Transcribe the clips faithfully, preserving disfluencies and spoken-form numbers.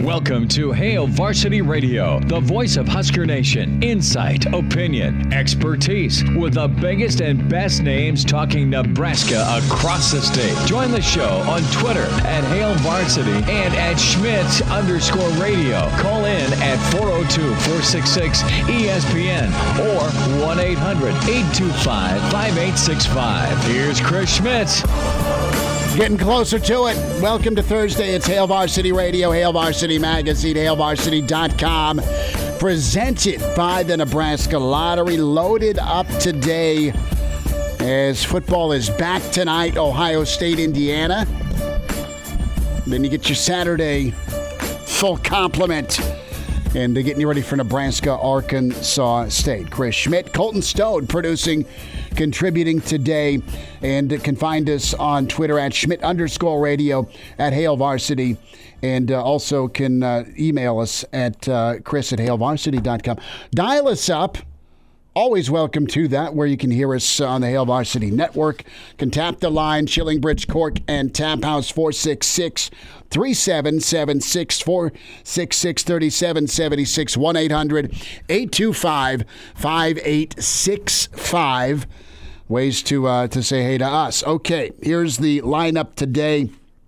Welcome to Hail Varsity Radio, the voice of Husker Nation. Insight, opinion, expertise, with the biggest and best names talking Nebraska across the state. Join the show on Twitter at Hail Varsity and at Schmidt underscore radio. Call in at four oh two, four six six, E S P N or one eight hundred, eight two five, five eight six five. Here's Chris Schmidt. Getting closer to it. Welcome to Thursday. It's Hail Varsity Radio, Hail Varsity Magazine, hail varsity dot com. Presented by the Nebraska Lottery. Loaded up today as football is back tonight. Ohio State, Indiana. Then you get your Saturday full complement. And getting you ready for Nebraska, Arkansas State. Chris Schmidt, Colton Stone producing, contributing today. And can find us on Twitter at Schmidt underscore radio, at Hail Varsity. And uh, also can uh, email us at uh, Chris at hail varsity dot com. Dial us up. Always welcome to that, where you can hear us on the Hail Varsity Network. Can tap the line, Shillingbridge, Cork, and Tap House, four six six, three seven seven six, four six six, three seven seven six, one eight hundred, eight two five, five eight six five. Ways to uh, to say hey to us. Okay, here's the lineup today.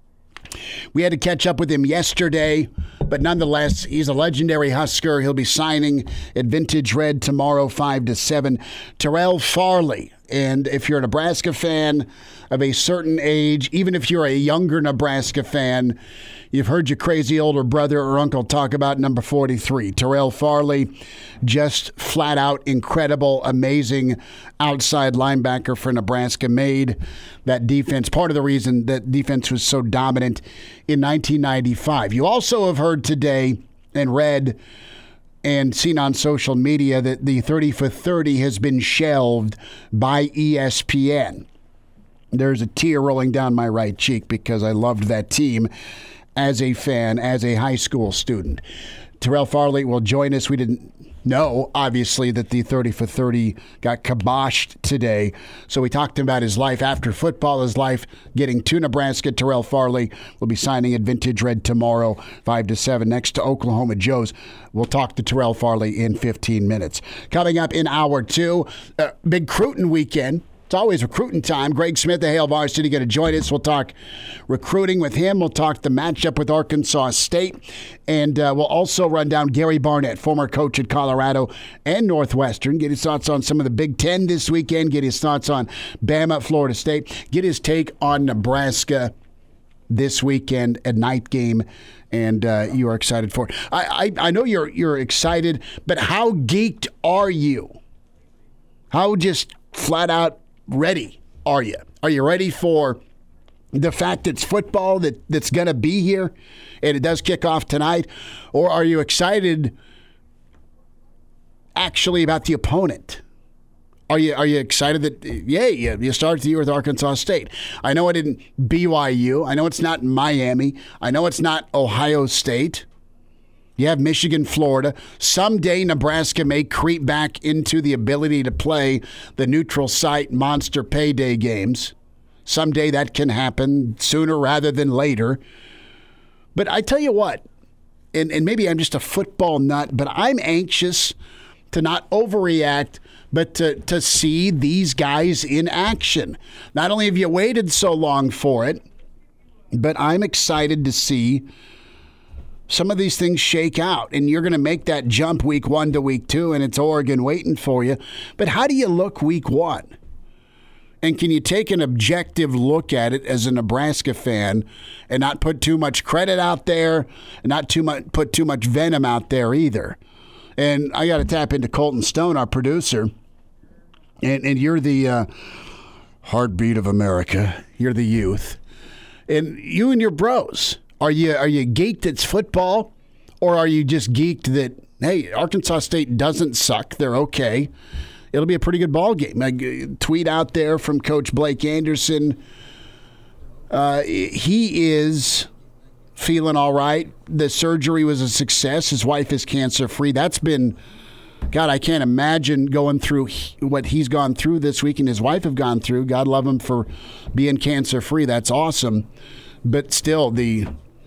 We had to catch up with him yesterday, but nonetheless, he's a legendary Husker. He'll be signing at Vintage Red tomorrow, five to seven. Terrell Farley. And if you're a Nebraska fan of a certain age, even if you're a younger Nebraska fan, you've heard your crazy older brother or uncle talk about number forty-three. Terrell Farley, just flat out incredible, amazing outside linebacker for Nebraska. Made that defense, part of the reason that defense was so dominant in nineteen ninety-five. You also have heard today and read and seen on social media that the thirty for thirty has been shelved by E S P N. There's a tear rolling down my right cheek because I loved that team as a fan, as a high school student. Terrell Farley will join us. We didn't know, obviously, that the thirty for thirty got kiboshed today. So we talked about his life after football, his life getting to Nebraska. Terrell Farley will be signing at Vintage Red tomorrow, five to seven, next to Oklahoma Joe's. We'll talk to Terrell Farley in fifteen minutes. Coming up in hour two, uh, big Cruton weekend. It's always recruiting time. Greg Smith, the Hail Varsity, going to join us. We'll talk recruiting with him. We'll talk the matchup with Arkansas State. And uh, we'll also run down Gary Barnett, former coach at Colorado and Northwestern. Get his thoughts on some of the Big Ten this weekend. Get his thoughts on Bama, Florida State. Get his take on Nebraska this weekend, a night game. And uh, you are excited for it. I, I, I know you're you're excited, but how geeked are you? How just flat out ready are you? Are you ready for the fact it's football that, that's going to be here and it does kick off tonight? Or are you excited actually about the opponent? Are you are you excited that, yay, you, you started the year with Arkansas State? I know it didn't B Y U. I know it's not Miami. I know it's not Ohio State. You have Michigan, Florida. Someday Nebraska may creep back into the ability to play the neutral site monster payday games. Someday that can happen sooner rather than later. But I tell you what, and, and maybe I'm just a football nut, but I'm anxious to not overreact, but to, to see these guys in action. Not only have you waited so long for it, but I'm excited to see some of these things shake out, and you're going to make that jump week one to week two, and it's Oregon waiting for you. But how do you look week one? And can you take an objective look at it as a Nebraska fan and not put too much credit out there, and not too much put too much venom out there either? And I got to tap into Colton Stone, our producer, and, and you're the uh, heartbeat of America. You're the youth. And you and your bros, Are you are you geeked it's football, or are you just geeked that, hey, Arkansas State doesn't suck, they're okay? It'll be a pretty good ball game. A tweet out there from Coach Blake Anderson. Uh, he is feeling all right. The surgery was a success. His wife is cancer-free. That's been, God, I can't imagine going through what he's gone through this week and his wife have gone through. God love him for being cancer-free. That's awesome. But still, the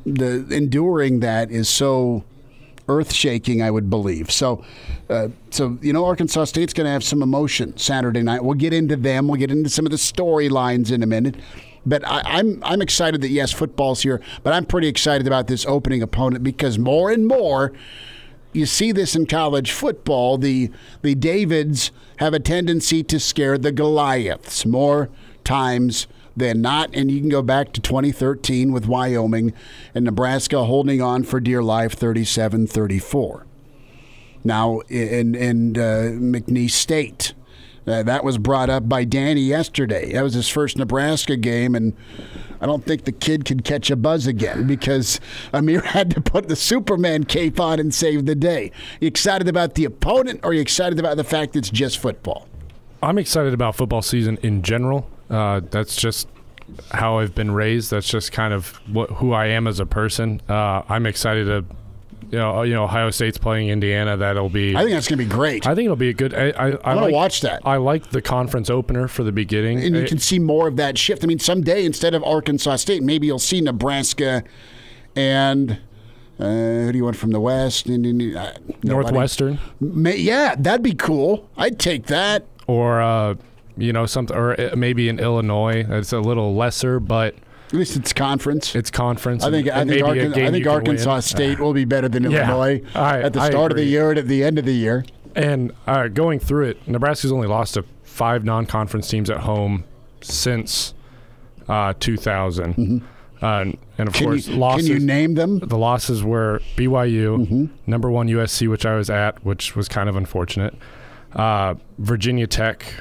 the enduring that is so earth-shaking, I would believe. So, uh, so you know, Arkansas State's going to have some emotion Saturday night. We'll get into them. We'll get into some of the storylines in a minute. But I, I'm I'm excited that, yes, football's here, but I'm pretty excited about this opening opponent because more and more you see this in college football. The, the Davids have a tendency to scare the Goliaths more times than not, and you can go back to twenty thirteen with Wyoming and Nebraska holding on for dear life thirty-seven thirty-four. Now, in, in uh, McNeese State, uh, that was brought up by Danny yesterday. That was his first Nebraska game, and I don't think the kid could catch a buzz again because Amir had to put the Superman cape on and save the day. You excited about the opponent, or are you excited about the fact it's just football? I'm excited about football season in general. Uh, that's just how I've been raised. That's just kind of what, who I am as a person. Uh, I'm excited to, you know, you know, Ohio State's playing Indiana. That'll be. I think that's going to be great. I think it'll be a good. I, I, I, I want like, to watch that. I like the conference opener for the beginning, and you I, can see more of that shift. I mean, someday instead of Arkansas State, maybe you'll see Nebraska and. Uh, who do you want from the West? Uh, Northwestern. May, yeah, that'd be cool. I'd take that. Or. Uh, You know, something, or maybe in Illinois. It's a little lesser, but at least it's conference. It's conference. I think. And, I think, and Arkan- I think Arkansas State will be better than yeah, Illinois I, at the I start agree. of the year and at the end of the year. And uh, going through it, Nebraska's only lost to five non-conference teams at home since uh, two thousand. Mm-hmm. Uh, and, and of can course, you, losses. Can you name them? The losses were B Y U, mm-hmm. number one U S C, which I was at, which was kind of unfortunate. Uh, Virginia Tech.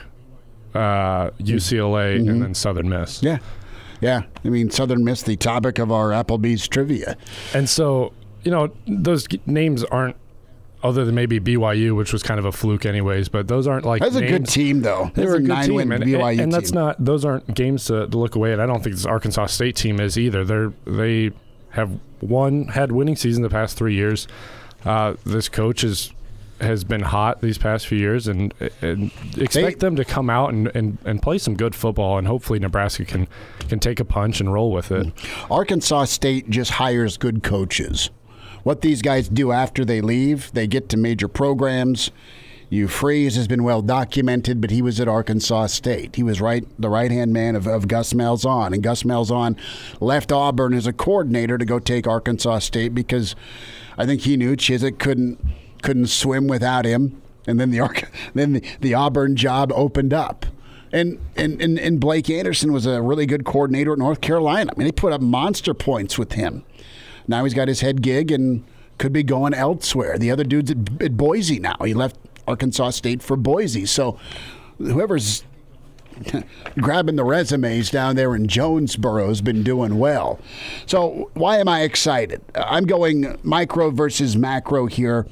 Uh, U C L A, mm-hmm. and then Southern Miss. Yeah. Yeah. I mean, Southern Miss, the topic of our Applebee's trivia. And so, you know, those names aren't, other than maybe B Y U, which was kind of a fluke anyways, but those aren't like That's names. a good team, though. They were a nine-win B Y U and, and that's team. not, those aren't games to, to look away at. I don't think this Arkansas State team is either. They're, they have won, had winning season the past three years. Uh, this coach is... has been hot these past few years, and, and expect they, them to come out and, and, and play some good football, and hopefully Nebraska can, can take a punch and roll with it. Arkansas State just hires good coaches. What these guys do after they leave, they get to major programs. Hugh Freeze has been well documented, but he was at Arkansas State. He was right the right-hand man of, of Gus Malzahn, and Gus Malzahn left Auburn as a coordinator to go take Arkansas State because I think he knew Chizik couldn't couldn't swim without him, and then the then the, the Auburn job opened up. And, and and and Blake Anderson was a really good coordinator at North Carolina. I mean, they put up monster points with him. Now he's got his head gig and could be going elsewhere. The other dude's at, at Boise now. He left Arkansas State for Boise. So whoever's grabbing the resumes down there in Jonesboro has been doing well. So why am I excited? I'm going micro versus macro here.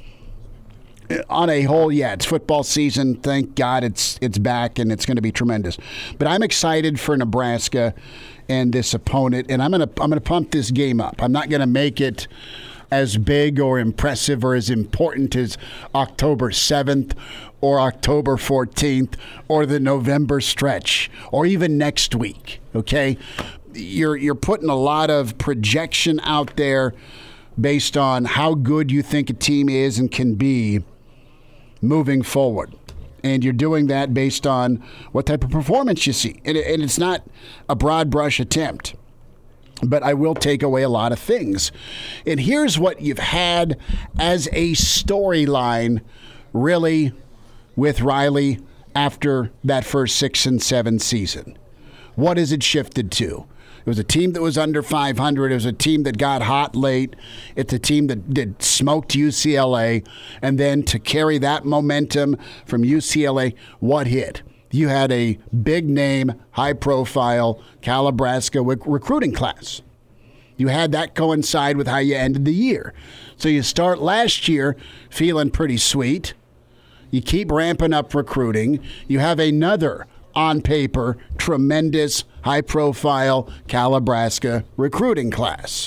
On a whole, yeah, it's football season. Thank God it's it's back, and it's going to be tremendous. But I'm excited for Nebraska and this opponent, and I'm going to I'm going to pump this game up. I'm not going to make it as big or impressive or as important as October seventh or October fourteenth or the November stretch or even next week, okay? You're you're putting a lot of projection out there based on how good you think a team is and can be moving forward. And you're doing that based on what type of performance you see. And, and it's not a broad brush attempt, but I will take away a lot of things. And here's what you've had as a storyline, really, with Riley after that first six and seven season. What has it shifted to? It was a team that was under five hundred. It was a team that got hot late. It's a team that did smoked U C L A. And then to carry that momentum from U C L A, what hit? You had a big-name, high-profile Calabrasca recruiting class. You had that coincide with how you ended the year. So you start last year feeling pretty sweet. You keep ramping up recruiting. You have another, on paper, tremendous, high-profile Calabrasca recruiting class.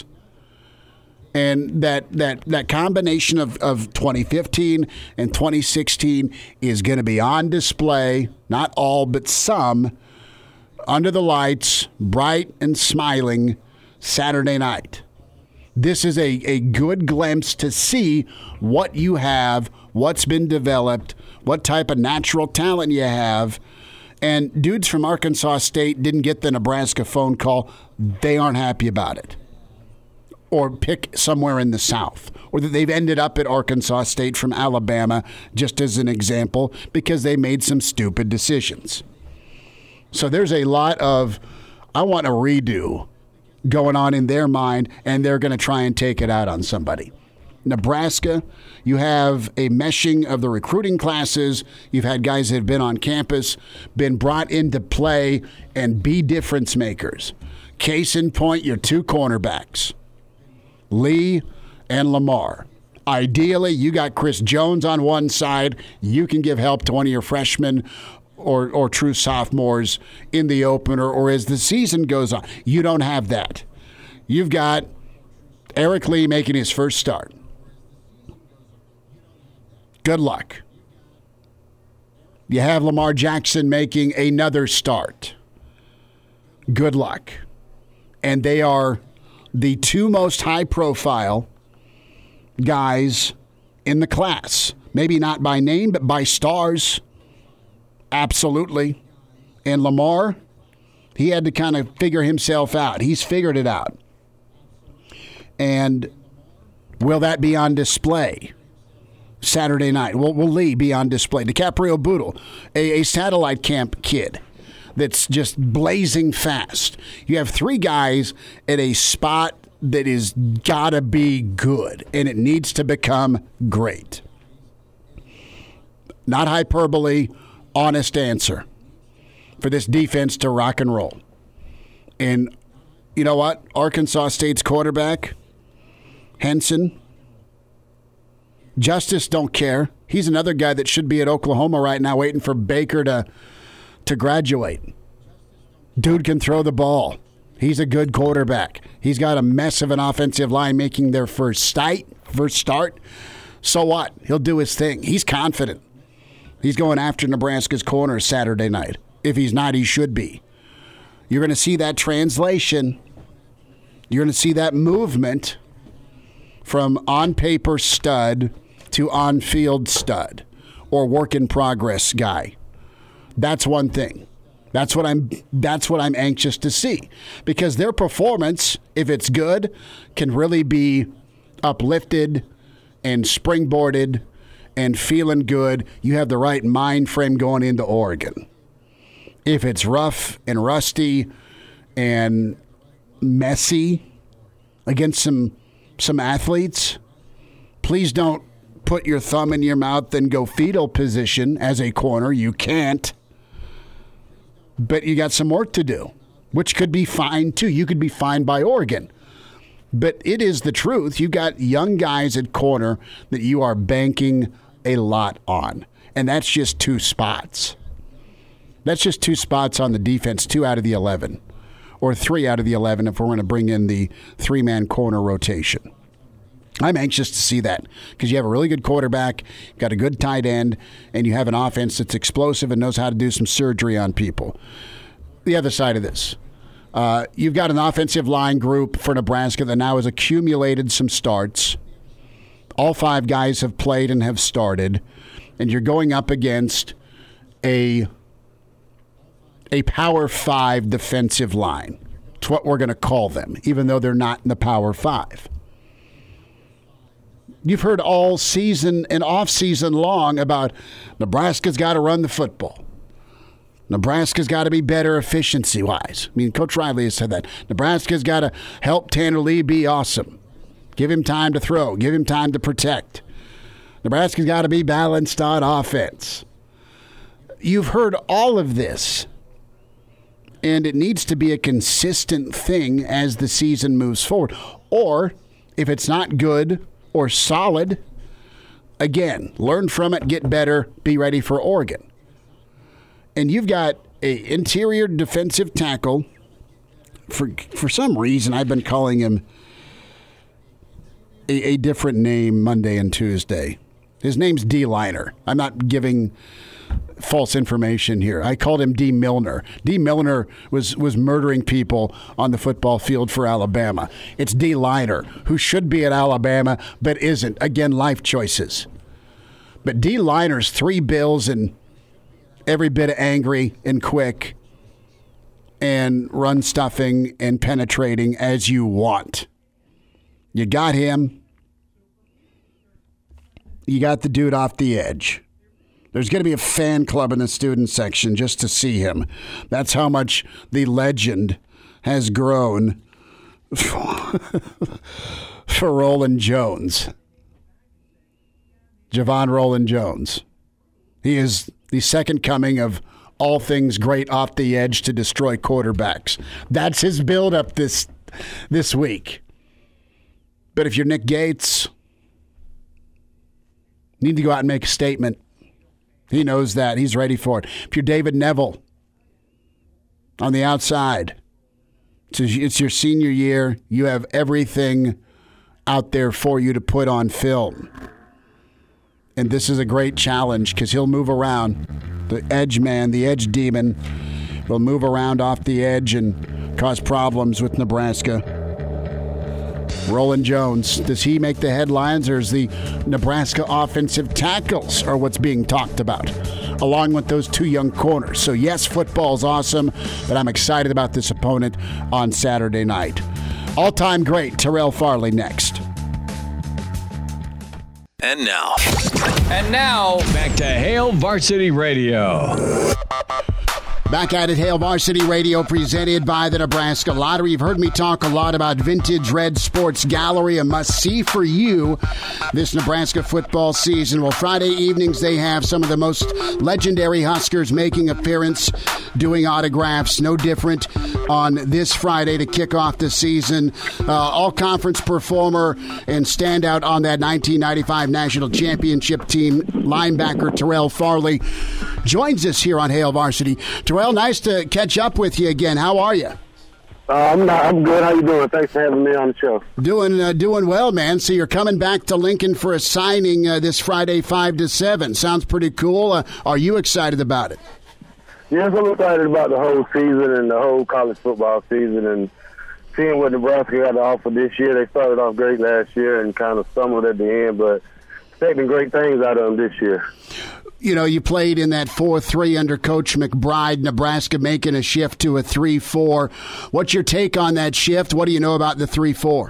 And that that that combination of, of twenty fifteen and twenty sixteen is going to be on display, not all but some, under the lights, bright and smiling, Saturday night. This is a, a good glimpse to see what you have, what's been developed, what type of natural talent you have. And dudes from Arkansas State didn't get the Nebraska phone call. They aren't happy about it. Or pick somewhere in the South. Or that they've ended up at Arkansas State from Alabama, just as an example, because they made some stupid decisions. So there's a lot of, I want a redo going on in their mind, and they're going to try and take it out on somebody. Nebraska, you have a meshing of the recruiting classes. You've had guys that have been on campus, been brought into play, and be difference makers. Case in point, your two cornerbacks, Lee and Lamar. Ideally, you got Chris Jones on one side. You can give help to one of your freshmen or, or true sophomores in the opener or as the season goes on. You don't have that. You've got Eric Lee making his first start. Good luck. You have Lamar Jackson making another start. Good luck. And they are the two most high-profile guys in the class. Maybe not by name, but by stars. Absolutely. And Lamar, he had to kind of figure himself out. He's figured it out. And will that be on display Saturday night? Will, will Lee be on display? DiCaprio Boodle, a, a satellite camp kid that's just blazing fast. You have three guys at a spot that is gotta be good, and it needs to become great. Not hyperbole, honest answer for this defense to rock and roll. And you know what? Arkansas State's quarterback, Henson, Justice don't care. He's another guy that should be at Oklahoma right now waiting for Baker to to graduate. Dude can throw the ball. He's a good quarterback. He's got a mess of an offensive line making their first start. First start. So what? He'll do his thing. He's confident. He's going after Nebraska's corner Saturday night. If he's not, he should be. You're going to see that translation. You're going to see that movement from on-paper stud to on-field stud or work-in-progress guy. That's one thing. That's what I'm that's what I'm anxious to see. Because their performance, if it's good, can really be uplifted and springboarded and feeling good. You have the right mind frame going into Oregon. If it's rough and rusty and messy against some some athletes, please don't put your thumb in your mouth and go fetal position as a corner. You can't. But you got some work to do, which could be fine too. You could be fined by Oregon. But it is the truth. You got young guys at corner that you are banking a lot on. And that's just two spots. That's just two spots on the defense, two out of the eleven. Or three out of the eleven if we're going to bring in the three-man corner rotation. I'm anxious to see that because you have a really good quarterback, got a good tight end, and you have an offense that's explosive and knows how to do some surgery on people. The other side of this, uh, you've got an offensive line group for Nebraska that now has accumulated some starts. All five guys have played and have started, and you're going up against a a Power Five defensive line. It's what we're going to call them, even though they're not in the Power Five. You've heard all season and off season long about Nebraska's got to run the football. Nebraska's got to be better efficiency-wise. I mean, Coach Riley has said that. Nebraska's got to help Tanner Lee be awesome. Give him time to throw. Give him time to protect. Nebraska's got to be balanced on offense. You've heard all of this, and it needs to be a consistent thing as the season moves forward. Or, if it's not good or solid, again, learn from it, get better, be ready for Oregon. And you've got a interior defensive tackle. For for some reason, I've been calling him a, a different name Monday and Tuesday. His name's D-Liner. I'm not giving false information here. I called him D. Milner. D. Milner was, was murdering people on the football field for Alabama. It's D. Liner, who should be at Alabama but isn't. Again, life choices. But D. Liner's three bills and every bit of angry and quick and run stuffing and penetrating as you want. You got him. You got the dude off the edge. There's going to be a fan club in the student section just to see him. That's how much the legend has grown for Roland Jones. Javon Roland Jones. He is the second coming of all things great off the edge to destroy quarterbacks. That's his build-up this, this week. But if you're Nick Gates, you need to go out and make a statement. He knows that. He's ready for it. If you're David Neville on the outside, it's your senior year. You have everything out there for you to put on film. And this is a great challenge because he'll move around. The edge man, the edge demon, will move around off the edge and cause problems with Nebraska. Roland Jones, does he make the headlines, or is the Nebraska offensive tackles are what's being talked about, along with those two young corners? So, yes, football's awesome, but I'm excited about this opponent on Saturday night. All-time great, Terrell Farley next. And now. And now, back to Hail Varsity Radio. Back at it, Hail Varsity Radio, presented by the Nebraska Lottery. You've heard me talk a lot about Vintage Red Sports Gallery, a must-see for you this Nebraska football season. Well, Friday evenings, they have some of the most legendary Huskers making appearance, doing autographs. No different on this Friday to kick off the season. Uh, all-conference performer and standout on that nineteen ninety-five National Championship team, linebacker Terrell Farley, joins us here on Hail Varsity. Terrell, nice to catch up with you again. How are you? Uh, I'm not, I'm good. How you doing? Thanks for having me on the show. Doing uh, doing well, man. So you're coming back to Lincoln for a signing uh, this Friday, five to seven. Sounds pretty cool. Uh, are you excited about it? Yes, I'm excited about the whole season and the whole college football season and seeing what Nebraska got to offer this year. They started off great last year and kind of stumbled at the end, but expecting great things out of them this year. You know, you played in that four three under Coach McBride, Nebraska making a shift to a three four. What's your take on that shift? What do you know about the three four?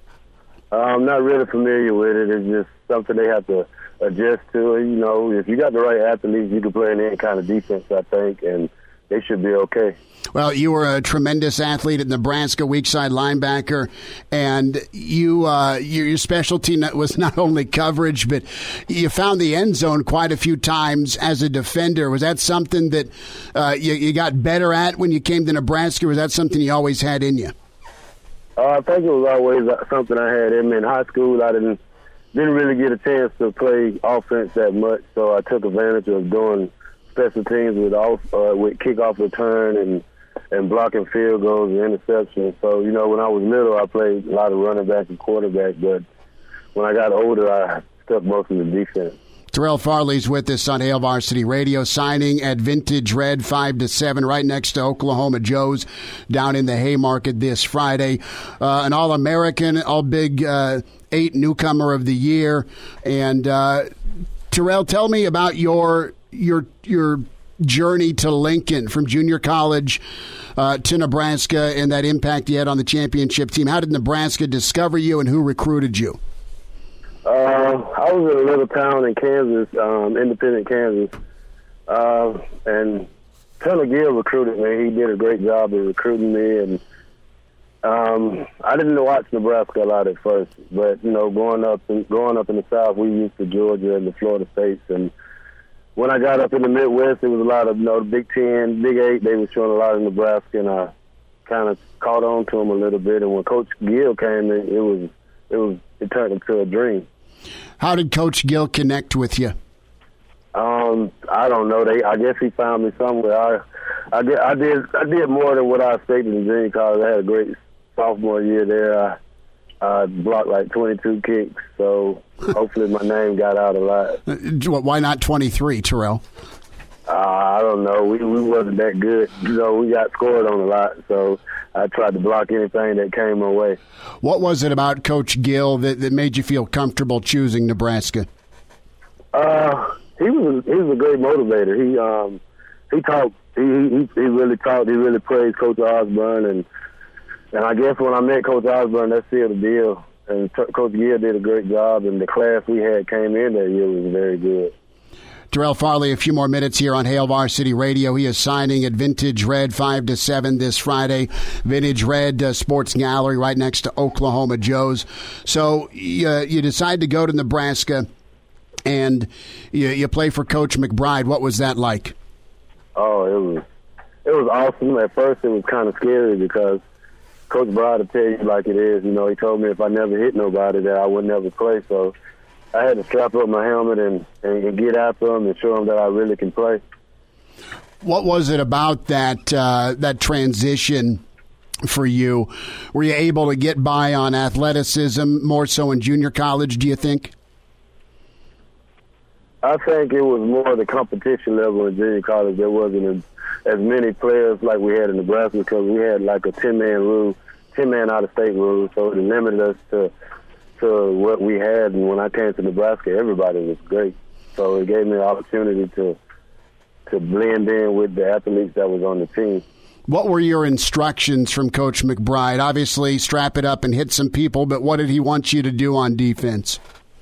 Uh, I'm not really familiar with it. It's just something they have to adjust to. You know, if you got the right athletes, you can play in any kind of defense, I think, and they should be okay. Well, you were a tremendous athlete at Nebraska, weak side linebacker, and you uh, your, your specialty was not only coverage, but you found the end zone quite a few times as a defender. Was that something that uh, you, you got better at when you came to Nebraska, or was that something you always had in you? Uh, I think it was always something I had in me. In high school, I didn't didn't really get a chance to play offense that much, so I took advantage of doing special teams with off, uh, with kickoff return and and blocking field goals and interceptions. So, you know, when I was little, I played a lot of running back and quarterback, but when I got older, I stuck most of the defense. Terrell Farley's with us on Hail Varsity Radio, signing at Vintage Red five to seven, right next to Oklahoma Joe's down in the Haymarket this Friday. Uh, an All-American, All-Big uh, Eight newcomer of the year. And, uh, Terrell, tell me about your your your journey to Lincoln from junior college uh, to Nebraska and that impact you had on the championship team. How did Nebraska discover you, and who recruited you? Uh, I was in a little town in Kansas, um, Independent, Kansas, uh, and Taylor Gill recruited me. He did a great job of recruiting me, and um, I didn't watch Nebraska a lot at first, but you know, growing up, in, growing up in the South, we used to Georgia and the Florida states, and when I got up in the Midwest, it was a lot of, you know, the Big Ten, Big Eight. They were showing a lot of Nebraska, and I kind of caught on to them a little bit. And when Coach Gill came in, it was, it was, it turned into a dream. How did Coach Gill connect with you? Um, I don't know. They, I guess he found me somewhere. I, I did, I did, I did more than what I expected in junior college. I had a great sophomore year there. I, I blocked like twenty-two kicks, so hopefully my name got out a lot. Why not twenty-three, Terrell? Uh, I don't know. We we wasn't that good. You know, we got scored on a lot, so I tried to block anything that came my way. What was it about Coach Gill that, that made you feel comfortable choosing Nebraska? Uh, he was he was a great motivator. He um he talked. He he he really talked. He really praised Coach Osborne, and and I guess when I met Coach Osborne, that sealed the deal. And t- Coach Gill did a great job, and the class we had came in that year was very good. Terrell Farley, a few more minutes here on Hail Varsity Radio. He is signing at Vintage Red five to seven this Friday. Vintage Red uh, Sports Gallery right next to Oklahoma Joe's. So uh, you decide to go to Nebraska, and you, you play for Coach McBride. What was that like? Oh, it was it was awesome. At first, it was kind of scary because Coach McBride will tell you like it is. You know, he told me if I never hit nobody that I would never play. So I had to strap up my helmet and, and, and get after them and show them that I really can play. What was it about that uh, that transition for you? Were you able to get by on athleticism more so in junior college, do you think? I think it was more the competition level in junior college. There wasn't as many players like we had in Nebraska because we had like a ten-man rule, ten-man out-of-state rule, so it limited us to to what we had. And when I came to Nebraska, everybody was great. So it gave me an opportunity to to blend in with the athletes that was on the team. What were your instructions from Coach McBride? Obviously, strap it up and hit some people, but what did he want you to do on defense?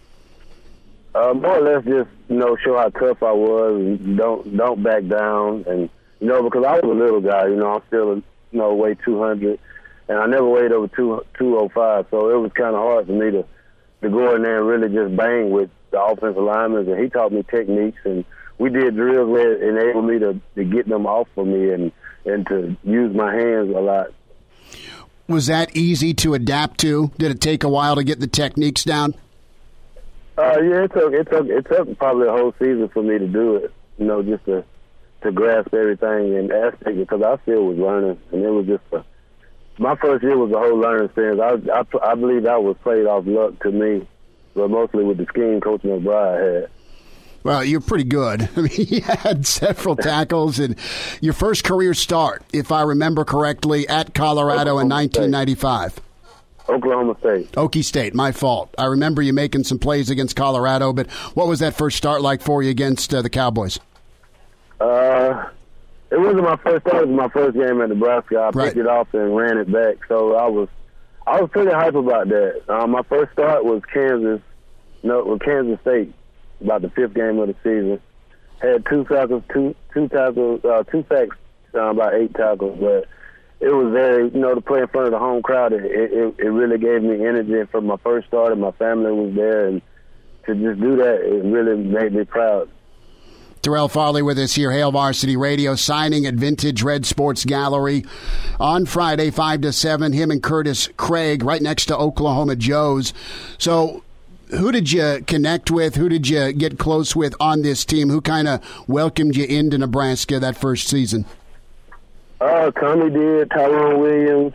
Uh, more or less just, you know, show how tough I was and don't don't back down. And, you know, because I was a little guy, you know, I'm still, you know, weigh two hundred. And I never weighed over two oh five, so it was kind of hard for me to, to go in there and really just bang with the offensive linemen. And he taught me techniques, and we did drills where it enabled me to, to get them off of me and, and to use my hands a lot. Was that easy to adapt to? Did it take a while to get the techniques down? Uh, yeah, it took, it took it took probably a whole season for me to do it, you know, just to, to grasp everything and aspect because I still was learning, and it was just a My first year was a whole learning experience. I, I, I believe that was played off luck to me, but mostly with the scheme Coach McBride had. Well, you're pretty good. I mean, you had several tackles, and your first career start, if I remember correctly, at Colorado Oklahoma in nineteen ninety-five. State. Oklahoma State. Okie State, my fault. I remember you making some plays against Colorado, but what was that first start like for you against uh, the Cowboys? Uh... It wasn't my first start. It was my first game at Nebraska. I right. picked it off and ran it back. So I was, I was pretty hype about that. Uh, my first start was Kansas, no, with Kansas State, about the fifth game of the season. Had two tackles, two two tackles, uh, two sacks, uh, about eight tackles. But it was very, you know, to play in front of the home crowd. It it, it really gave me energy from my first start, and my family was there, and to just do that, it really made me proud. Terrell Farley with us here, Hail Varsity Radio, signing at Vintage Red Sports Gallery on Friday, five to seven. Him and Curtis Craig right next to Oklahoma Joe's. So who did you connect with? Who did you get close with on this team? Who kind of welcomed you into Nebraska that first season? Uh, Tommy did, Tyrone Williams,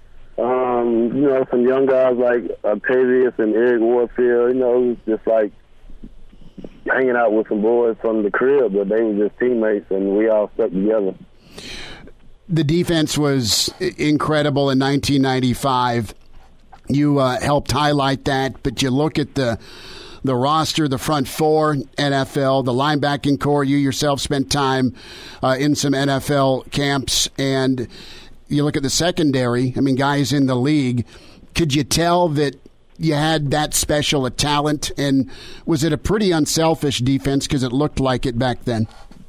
um, you know, some young guys like Octavius and Eric Warfield. You know, it was just like hanging out with some boys from the crib, but they were just teammates, and we all stuck together. The defense was incredible in nineteen ninety-five. You uh, helped highlight that, but you look at the the roster, the front four, N F L, the linebacking core. You yourself spent time uh, in some N F L camps, and you look at the secondary. I mean, guys in the league. Could you tell that you had that special a talent, and was it a pretty unselfish defense because it looked like it back then?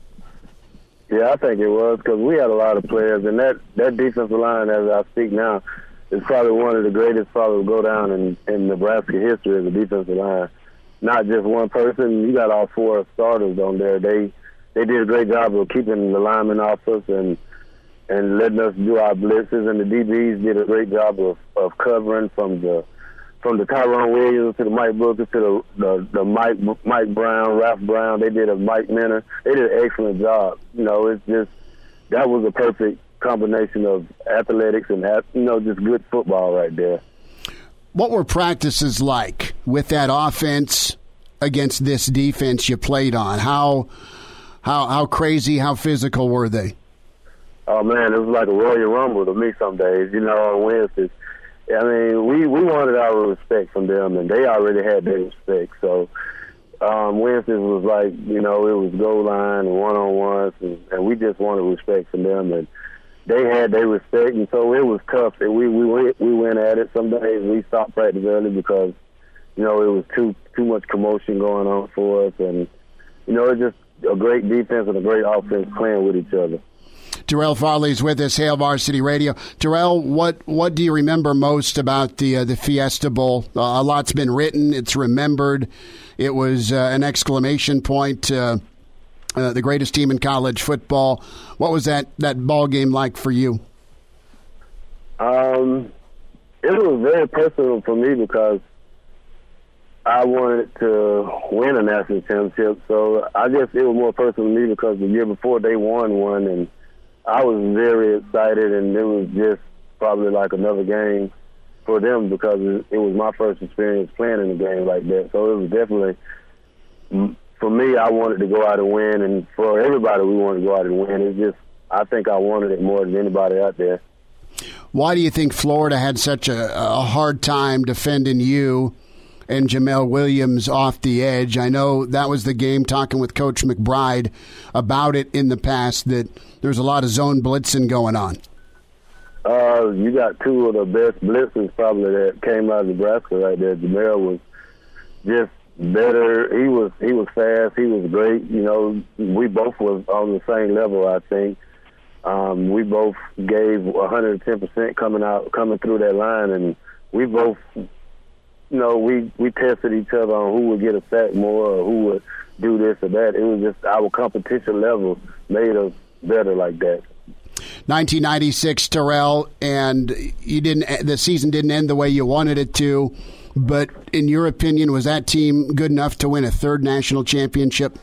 Yeah, I think it was because we had a lot of players, and that, that defensive line, as I speak now, is probably one of the greatest probably go down in, in Nebraska history as a defensive line. Not just one person. You got all four starters on there. They they did a great job of keeping the linemen off us and and letting us do our blitzes, and the D Bs did a great job of, of covering from the From the Tyrone Williams to the Mike Booker to the the, the Mike Mike Brown, Ralph Brown. They did a Mike Minner. They did an excellent job. You know, it's just that was a perfect combination of athletics and, you know, just good football right there. What were practices like with that offense against this defense you played on? How How how crazy, how physical were they? Oh, man, it was like a Royal Rumble to me some days, you know, on Wednesdays. I mean, we, we wanted our respect from them, and they already had their respect. So um, Wednesdays was like, you know, it was goal line and one-on-ones, and, and we just wanted respect from them. And they had their respect, and so it was tough. And we, we, went, we went at it. Some days we stopped practice early because, you know, it was too too much commotion going on for us. And, you know, it just a great defense and a great offense playing with each other. Terrell Farley's with us, Hail Varsity Radio. Terrell, what what do you remember most about the uh, the Fiesta Bowl? Uh, a lot's been written. It's remembered. It was uh, an exclamation point. Uh, uh, the greatest team in college football. What was that, that ball game like for you? Um, it was very personal for me because I wanted to win a national championship. So I guess it was more personal to me because the year before they won one, and I was very excited, and it was just probably like another game for them because it was my first experience playing in a game like that. So it was definitely, for me, I wanted to go out and win, and for everybody, we wanted to go out and win. It's just, I think I wanted it more than anybody out there. Why do you think Florida had such a, a hard time defending you and Jamel Williams off the edge? I know that was the game, talking with Coach McBride about it in the past, that there's a lot of zone blitzing going on. Uh, you got two of the best blitzers probably that came out of Nebraska right there. Jamel was just better. He was he was fast. He was great. You know, we both was on the same level, I think. Um, we both gave one hundred ten percent coming out, coming through that line, and we both, you know, we, we tested each other on who would get a sack more or who would do this or that. It was just our competition level made us better like that. nineteen ninety-six, Terrell, and you didn't. The season didn't end the way you wanted it to, but in your opinion, was that team good enough to win a third national championship?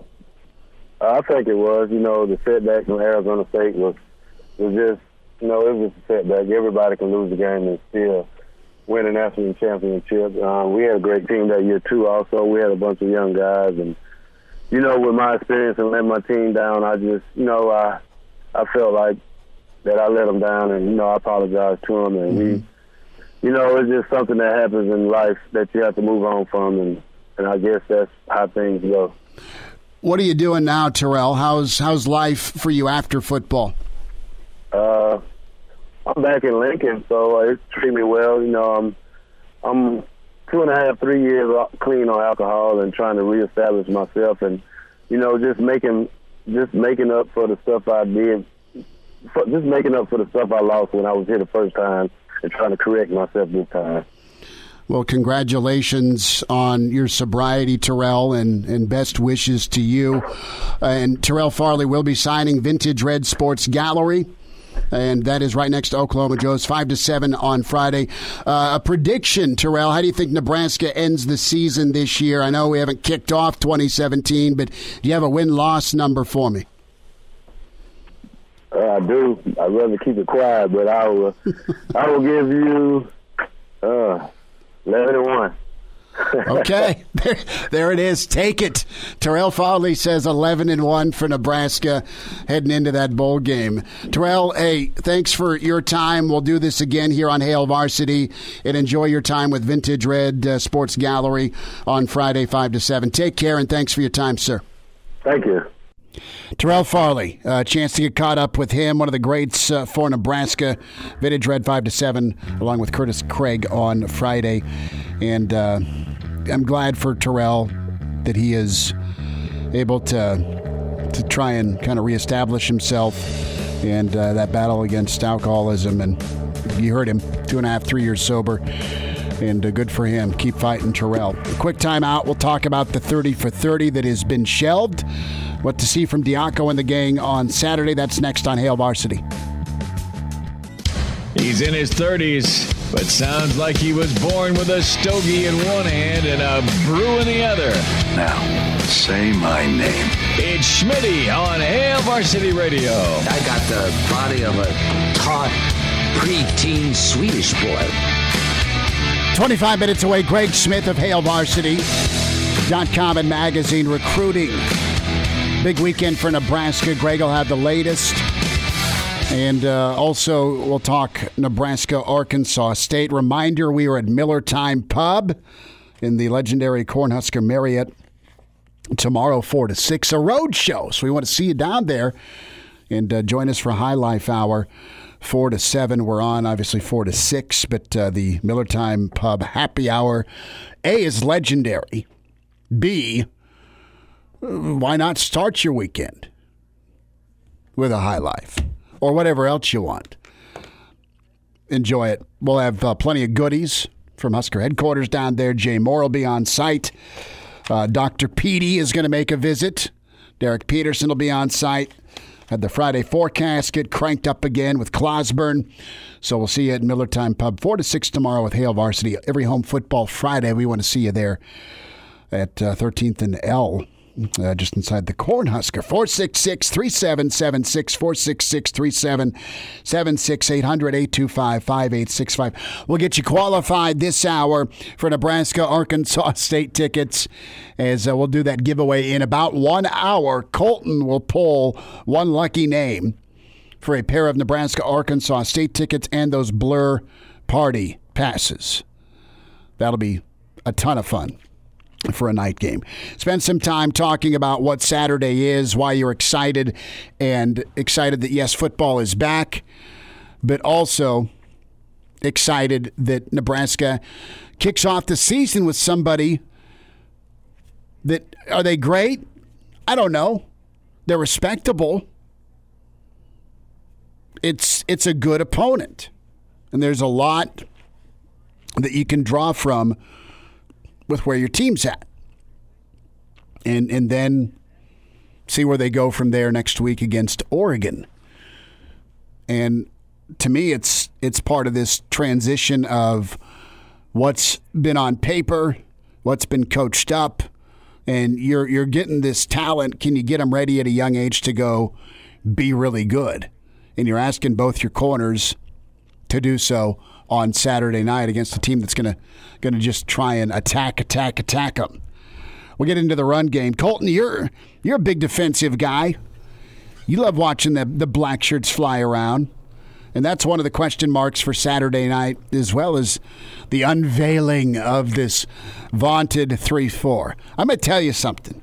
I think it was. You know, the setback from Arizona State was was just, you know, it was just a setback. Everybody can lose the game and still win a national championship. Um, we had a great team that year too. Also, we had a bunch of young guys, and you know, with my experience and letting my team down, I just, you know, I I felt like that I let them down, and you know, I apologized to them, and mm-hmm. we, you know, it's just something that happens in life that you have to move on from, and and I guess that's how things go. What are you doing now, Terrell? How's how's life for you after football? Uh, I'm back in Lincoln, so it treat me well. You know, I'm I'm two and a half, three years clean on alcohol and trying to reestablish myself, and you know, just making just making up for the stuff I did, for, just making up for the stuff I lost when I was here the first time, and trying to correct myself this time. Well, congratulations on your sobriety, Terrell, and, and best wishes to you. Uh, and Terrell Farley will be signing Vintage Red Sports Gallery, and that is right next to Oklahoma Joe's, five to seven on Friday. Uh, a prediction, Terrell, how do you think Nebraska ends the season this year? I know we haven't kicked off twenty seventeen, but do you have a win-loss number for me? Uh, I do. I'd rather keep it quiet, but I will, I will give you uh, eleven and one. Okay, there, there it is. Take it. Terrell Farley says eleven and one for Nebraska heading into that bowl game. Terrell, hey, thanks for your time. We'll do this again here on Hail Varsity, and enjoy your time with Vintage Red uh, Sports Gallery on Friday, five to seven. Take care, and thanks for your time, sir. Thank you. Terrell Farley, a uh, chance to get caught up with him, one of the greats uh, for Nebraska. Vintage Red five to seven, along with Curtis Craig on Friday. And uh, I'm glad for Terrell that he is able to to try and kind of reestablish himself and uh, that battle against alcoholism. And you heard him, two and a half, three years sober. And uh, good for him. Keep fighting, Terrell. A quick timeout. We'll talk about the thirty for thirty that has been shelved. What to see from Diaco and the gang on Saturday. That's next on Hail Varsity. He's in his thirties, but sounds like he was born with a stogie in one hand and a brew in the other. Now, say my name. It's Schmitty on Hail Varsity Radio. I got the body of a taut, preteen Swedish boy. twenty-five minutes away, Greg Smith of Hail Varsity dot com and magazine recruiting Big weekend for Nebraska. Greg will have the latest. And uh, also, we'll talk Nebraska, Arkansas State. Reminder, we are at Miller Time Pub in the legendary Cornhusker Marriott tomorrow, four to six, a road show. So we want to see you down there. And uh, join us for High Life Hour, four to seven. We're on, obviously, four to six. But uh, the Miller Time Pub happy hour, A, is legendary. B, why not start your weekend with a High Life? Or whatever else you want. Enjoy it. We'll have uh, plenty of goodies from Husker headquarters down there. Jay Moore will be on site. Uh, Doctor Petey is going to make a visit. Derek Peterson will be on site. Had the Friday forecast get cranked up again with Clausburn. So we'll see you at Miller Time Pub four to six tomorrow with Hale Varsity. Every home football Friday, we want to see you there at uh, thirteenth and L. Uh, just inside the Cornhusker. four six six, three seven seven six, four six six, three seven seven six, eight hundred, eight two five, five eight six five. We'll get you qualified this hour for Nebraska, Arkansas State tickets, as uh, we'll do that giveaway in about one hour. Colton will pull one lucky name for a pair of Nebraska, Arkansas State tickets and those Blur Party passes. That'll be a ton of fun for a night game. Spend some time talking about what Saturday is, why you're excited, and excited that, yes, football is back, but also excited that Nebraska kicks off the season with somebody that, are they great? I don't know. They're respectable. It's it's a good opponent, and there's a lot that you can draw from with where your team's at. And and then see where they go from there next week against Oregon. And to me, it's it's part of this transition of what's been on paper, what's been coached up, and you're you're getting this talent. Can you get them ready at a young age to go be really good? And you're asking both your corners to do so on Saturday night against a team that's going to going to just try and attack, attack, attack them. We'll get into the run game. Colton, you're you're a big defensive guy. You love watching the, the black shirts fly around. And that's one of the question marks for Saturday night, as well as the unveiling of this vaunted three four. I'm going to tell you something.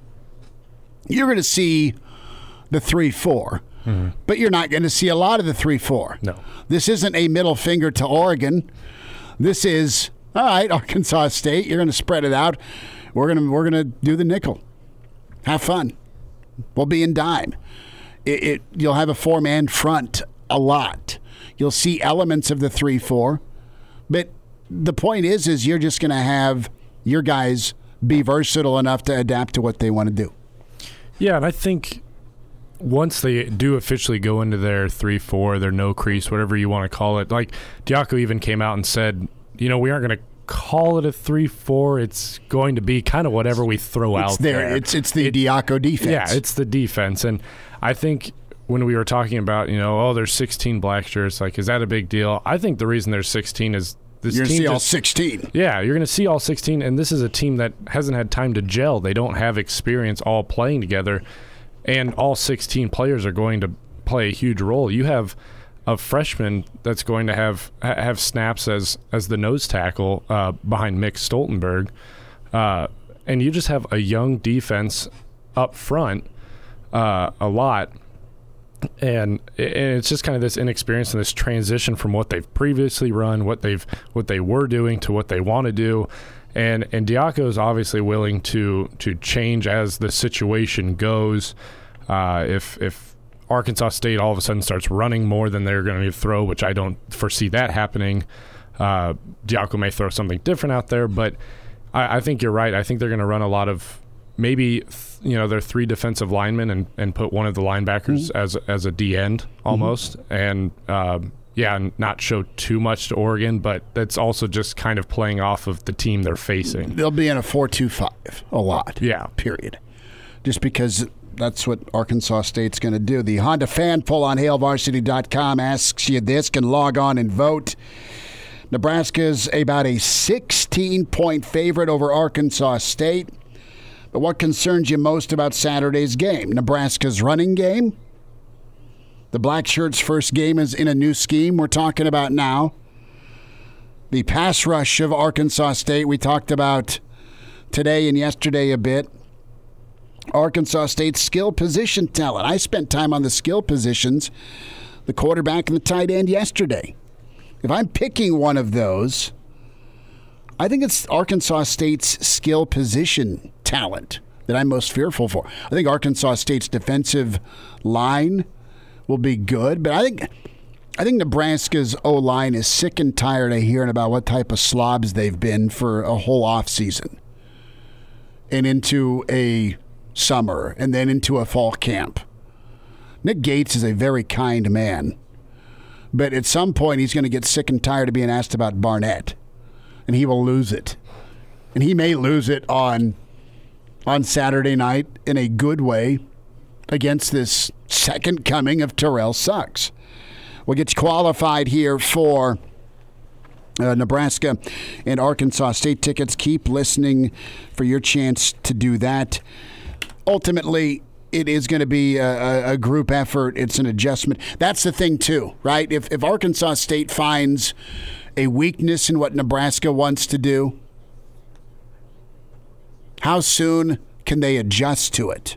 You're going to see the three four. Mm-hmm. But you're not going to see a lot of the three four. No. This isn't a middle finger to Oregon. This is, all right, Arkansas State, you're going to spread it out. We're going to we're going to do the nickel. Have fun. We'll be in dime. It, it you'll have a four-man front a lot. You'll see elements of the three four. But the point is is you're just going to have your guys be versatile enough to adapt to what they want to do. Yeah, and I think once they do officially go into their three four, their no crease, whatever you want to call it, like Diaco even came out and said, you know, we aren't going to call it a three four. It's going to be kind of whatever we throw it's out there. there. It's it's the it, Diaco defense. Yeah, it's the defense. And I think when we were talking about, you know, oh, there's sixteen black shirts, like, is that a big deal? I think the reason there's sixteen is this you're team going to see just, all sixteen. Yeah, you're going to see all sixteen, and this is a team that hasn't had time to gel. They don't have experience all playing together. And all sixteen players are going to play a huge role. You have a freshman that's going to have have snaps as as the nose tackle uh, behind Mick Stoltenberg, uh, and you just have a young defense up front uh, a lot. And it's just kind of this inexperience and this transition from what they've previously run, what they've what they were doing to what they want to do. And and Diaco is obviously willing to to change as the situation goes. Uh, if if Arkansas State all of a sudden starts running more than they're going to throw, which I don't foresee that happening, uh, Diaco may throw something different out there. But I, I think you're right. I think they're going to run a lot of maybe th- you know their three defensive linemen and, and put one of the linebackers mm-hmm. as as a D end almost, mm-hmm. and uh, yeah, not show too much to Oregon, but that's also just kind of playing off of the team they're facing. They'll be in a four two five a lot. Yeah. Period. Just because that's what Arkansas State's going to do. The Honda fan poll on Hale Varsity dot com asks you this. Can log on and vote. Nebraska's about a sixteen-point favorite over Arkansas State. But what concerns you most about Saturday's game? Nebraska's running game? The Black Shirts' first game is in a new scheme we're talking about now. The pass rush of Arkansas State we talked about today and yesterday a bit. Arkansas State's skill position talent. I spent time on the skill positions, the quarterback and the tight end yesterday. If I'm picking one of those, I think it's Arkansas State's skill position talent that I'm most fearful for. I think Arkansas State's defensive line will be good, but I think I think Nebraska's O-line is sick and tired of hearing about what type of slobs they've been for a whole offseason and into a summer and then into a fall camp. Nick Gates is a very kind man, but at some point he's going to get sick and tired of being asked about Barnett, and he will lose it. And he may lose it on on Saturday night in a good way against this second coming of Terrell Suggs. We'll get you qualified here for uh, Nebraska and Arkansas State tickets. Keep listening for your chance to do that. Ultimately, it is going to be a, a group effort. It's an adjustment. That's the thing, too, right? If, if Arkansas State finds a weakness in what Nebraska wants to do, how soon can they adjust to it?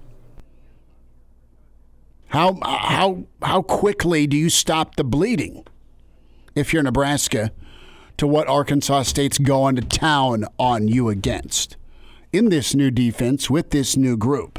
How how how quickly do you stop the bleeding if you're Nebraska to what Arkansas State's going to town on you against in this new defense with this new group?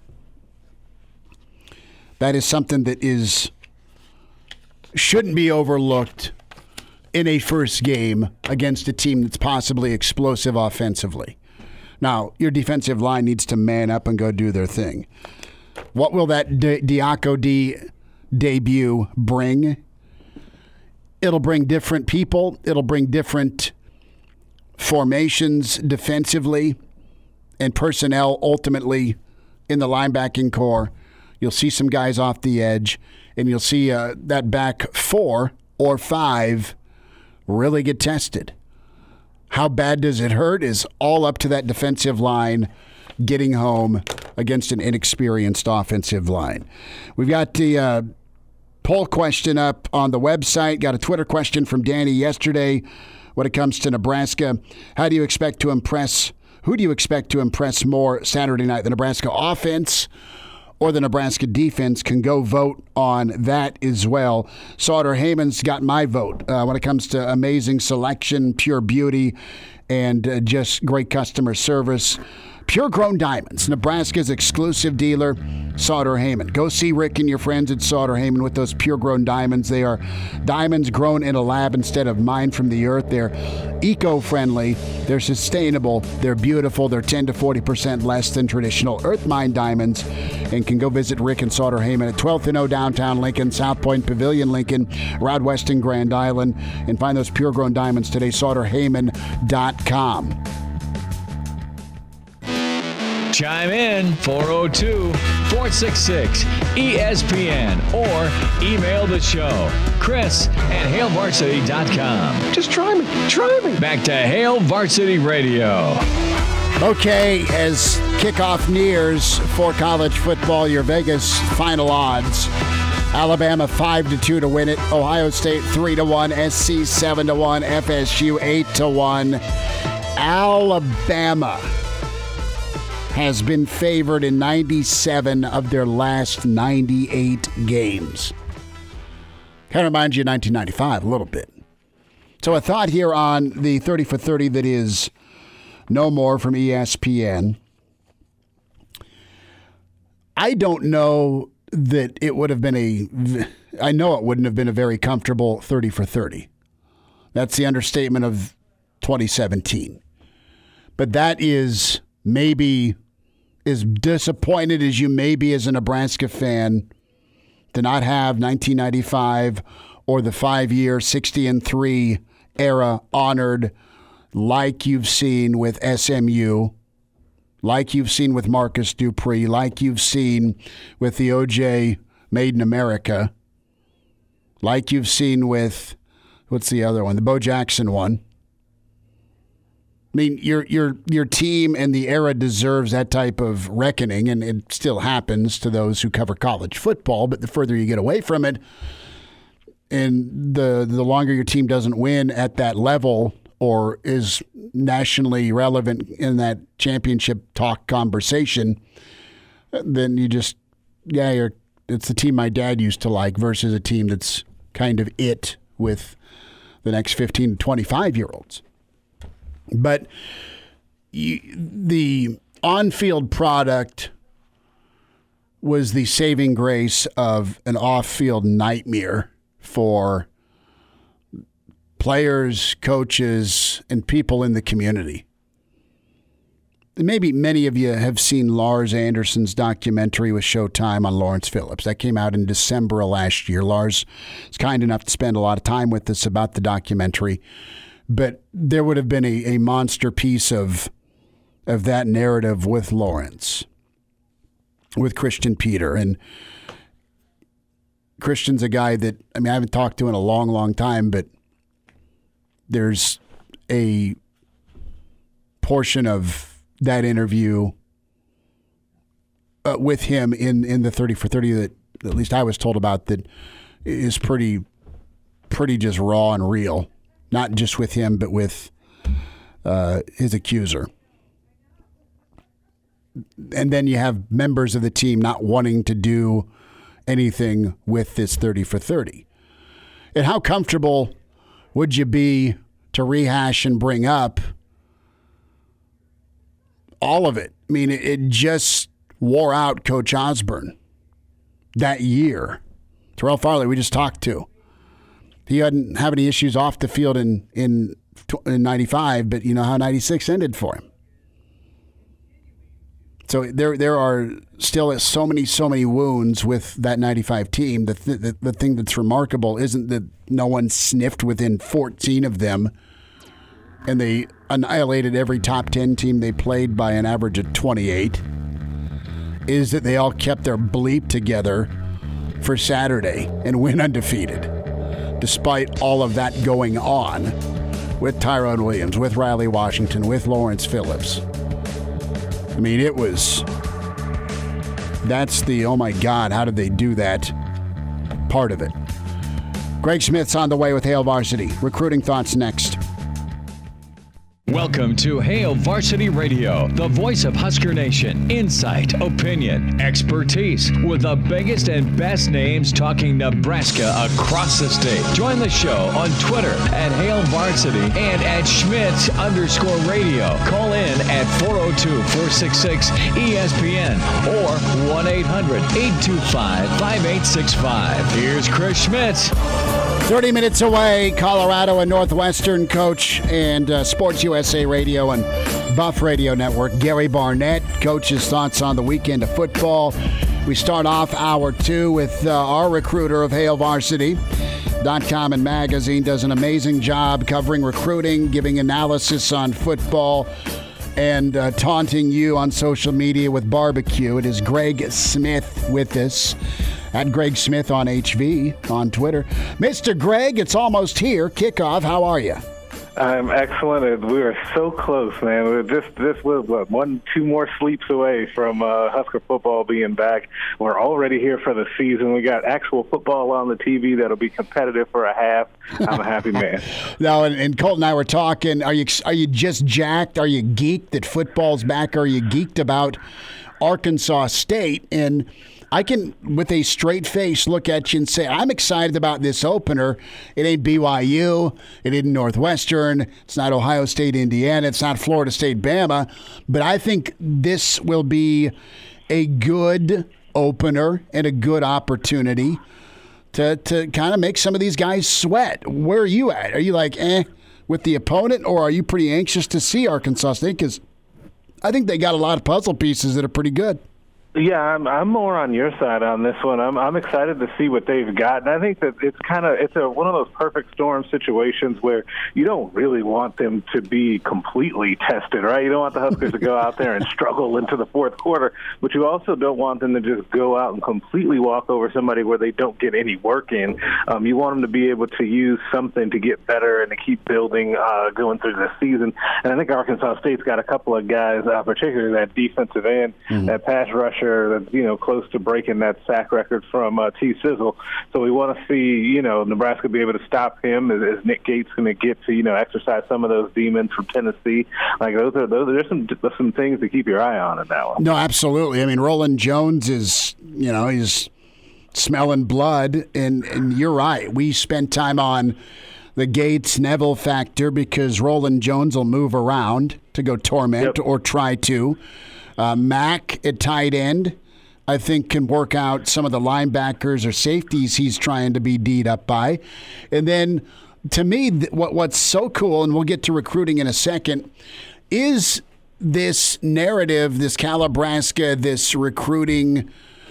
That is something that is shouldn't be overlooked in a first game against a team that's possibly explosive offensively. Now, your defensive line needs to man up and go do their thing. What will that D- Diaco D debut bring? It'll bring different people. It'll bring different formations defensively and personnel ultimately in the linebacking core. You'll see some guys off the edge, and you'll see uh, that back four or five really get tested. How bad does it hurt is all up to that defensive line getting home against an inexperienced offensive line. We've got the uh, poll question up on the website. Got a Twitter question from Danny yesterday when it comes to Nebraska. How do you expect to impress, who do you expect to impress more Saturday night, the Nebraska offense or the Nebraska defense? Can go vote on that as well. Sauter Heyman's got my vote uh, when it comes to amazing selection, pure beauty, and uh, just great customer service. Pure Grown Diamonds, Nebraska's exclusive dealer, Sauter Heyman. Go see Rick and your friends at Sauter Heyman with those pure grown diamonds. They are diamonds grown in a lab instead of mined from the earth. They're eco-friendly, they're sustainable, they're beautiful, they're ten to forty percent less than traditional earth mined diamonds. And can go visit Rick and Sauter Heyman at twelfth and O downtown Lincoln, South Point Pavilion Lincoln, Route West and Grand Island. And find those pure grown diamonds today, sauter heyman dot com. Chime in four oh two, four six six, E S P N or email the show, Chris at hail varsity dot com. Just try me. Try me. Back to Hail Varsity Radio. Okay, as kickoff nears for college football, your Vegas final odds. Alabama five to two to win it. Ohio State three to one. S C seven to one. F S U eight to one. Alabama has been favored in ninety-seven of their last ninety-eight games. Kind of reminds you of nineteen ninety-five a little bit. So a thought here on the thirty for thirty that is no more from E S P N. I don't know that it would have been a, I know it wouldn't have been a very comfortable thirty for thirty. That's the understatement of twenty seventeen. But that is maybe as disappointed as you may be as a Nebraska fan to not have nineteen ninety-five or the five-year sixty and three era honored like you've seen with S M U, like you've seen with Marcus Dupree, like you've seen with the O J Made in America, like you've seen with, what's the other one, the Bo Jackson one. I mean, your your your team and the era deserves that type of reckoning, and it still happens to those who cover college football. But the further you get away from it, and the the longer your team doesn't win at that level or is nationally relevant in that championship talk conversation, then you just yeah, you're it's the team my dad used to like versus a team that's kind of it with the next fifteen to twenty-five year olds. But you, the on-field product was the saving grace of an off-field nightmare for players, coaches, and people in the community. Maybe many of you have seen Lars Anderson's documentary with Showtime on Lawrence Phillips. That came out in December of last year. Lars is kind enough to spend a lot of time with us about the documentary. But there would have been a, a monster piece of of that narrative with Lawrence, with Christian Peter. And Christian's a guy that, I mean, I haven't talked to in a long, long time, but there's a portion of that interview uh, with him in, in the thirty for thirty that at least I was told about that is pretty, pretty just raw and real. Not just with him, but with uh, his accuser. And then you have members of the team not wanting to do anything with this thirty for thirty. And how comfortable would you be to rehash and bring up all of it? I mean, it, it just wore out Coach Osborne that year. Terrell Farley, we just talked to. He hadn't have any issues off the field in, in in ninety-five, but you know how ninety-six ended for him. So there there are still so many, so many wounds with that ninety-five team. The, th- the, the thing that's remarkable isn't that no one sniffed within fourteen of them, and they annihilated every top ten team they played by an average of twenty-eight, is that they all kept their bleep together for Saturday and went undefeated. Despite all of that going on with Tyrone Williams, with Riley Washington, with Lawrence Phillips. I mean, it was, that's the, oh my God, how did they do that part of it. Greg Smith's on the way with Hail Varsity. Recruiting thoughts next. Welcome to Hail Varsity Radio, the voice of Husker Nation. Insight, opinion, expertise, with the biggest and best names talking Nebraska across the state. Join the show on Twitter at Hail Varsity and at Schmitz underscore radio. Call in at four oh two, four six six, E S P N or one eight hundred, eight two five, five eight six five. Here's Chris Schmitz. thirty minutes away, Colorado and Northwestern coach and uh, Sports U S A Radio and Buff Radio Network, Gary Barnett. Coach's thoughts on the weekend of football. We start off hour two with uh, our recruiter of Hail Varsity dot com and magazine. Does an amazing job covering recruiting, giving analysis on football, and uh, taunting you on social media with barbecue. It is Greg Smith with us. At Greg Smith on H V on Twitter. Mister Greg, it's almost here. Kickoff. How are you? I'm excellent. We are so close, man. We're just this was what, one, two more sleeps away from uh, Husker football being back. We're already here for the season. We got actual football on the T V that'll be competitive for a half. I'm a happy man. No, and, and Colt and I were talking. Are you are you just jacked? Are you geeked that football's back? Are you geeked about Arkansas State? And I can, with a straight face, look at you and say, I'm excited about this opener. It ain't B Y U. It isn't Northwestern. It's not Ohio State, Indiana. It's not Florida State, Bama. But I think this will be a good opener and a good opportunity to, to kind of make some of these guys sweat. Where are you at? Are you like, eh, with the opponent, or are you pretty anxious to see Arkansas State? Because I think they got a lot of puzzle pieces that are pretty good. Yeah, I'm I'm more on your side on this one. I'm I'm excited to see what they've got, and I think that it's kind of it's a one of those perfect storm situations where you don't really want them to be completely tested, right? You don't want the Huskers to go out there and struggle into the fourth quarter, but you also don't want them to just go out and completely walk over somebody where they don't get any work in. Um, you want them to be able to use something to get better and to keep building uh, going through the season. And I think Arkansas State's got a couple of guys, uh, particularly that defensive end, mm-hmm. that pass rusher. That's, you know, close to breaking that sack record from uh, T. Sizzle. So we want to see, you know, Nebraska be able to stop him as, as Nick Gates going to get to, you know, exercise some of those demons from Tennessee. Like those are those there's some there's some things to keep your eye on in that one. No, absolutely. I mean, Roland Jones is, you know, he's smelling blood, and and you're right. We spent time on the Gates Neville factor because Roland Jones will move around to go torment yep. or try to. Uh, Mack at tight end, I think, can work out some of the linebackers or safeties he's trying to be D'd up by. And then, to me, th- what what's so cool, and we'll get to recruiting in a second, is this narrative, this Calabrasca, this recruiting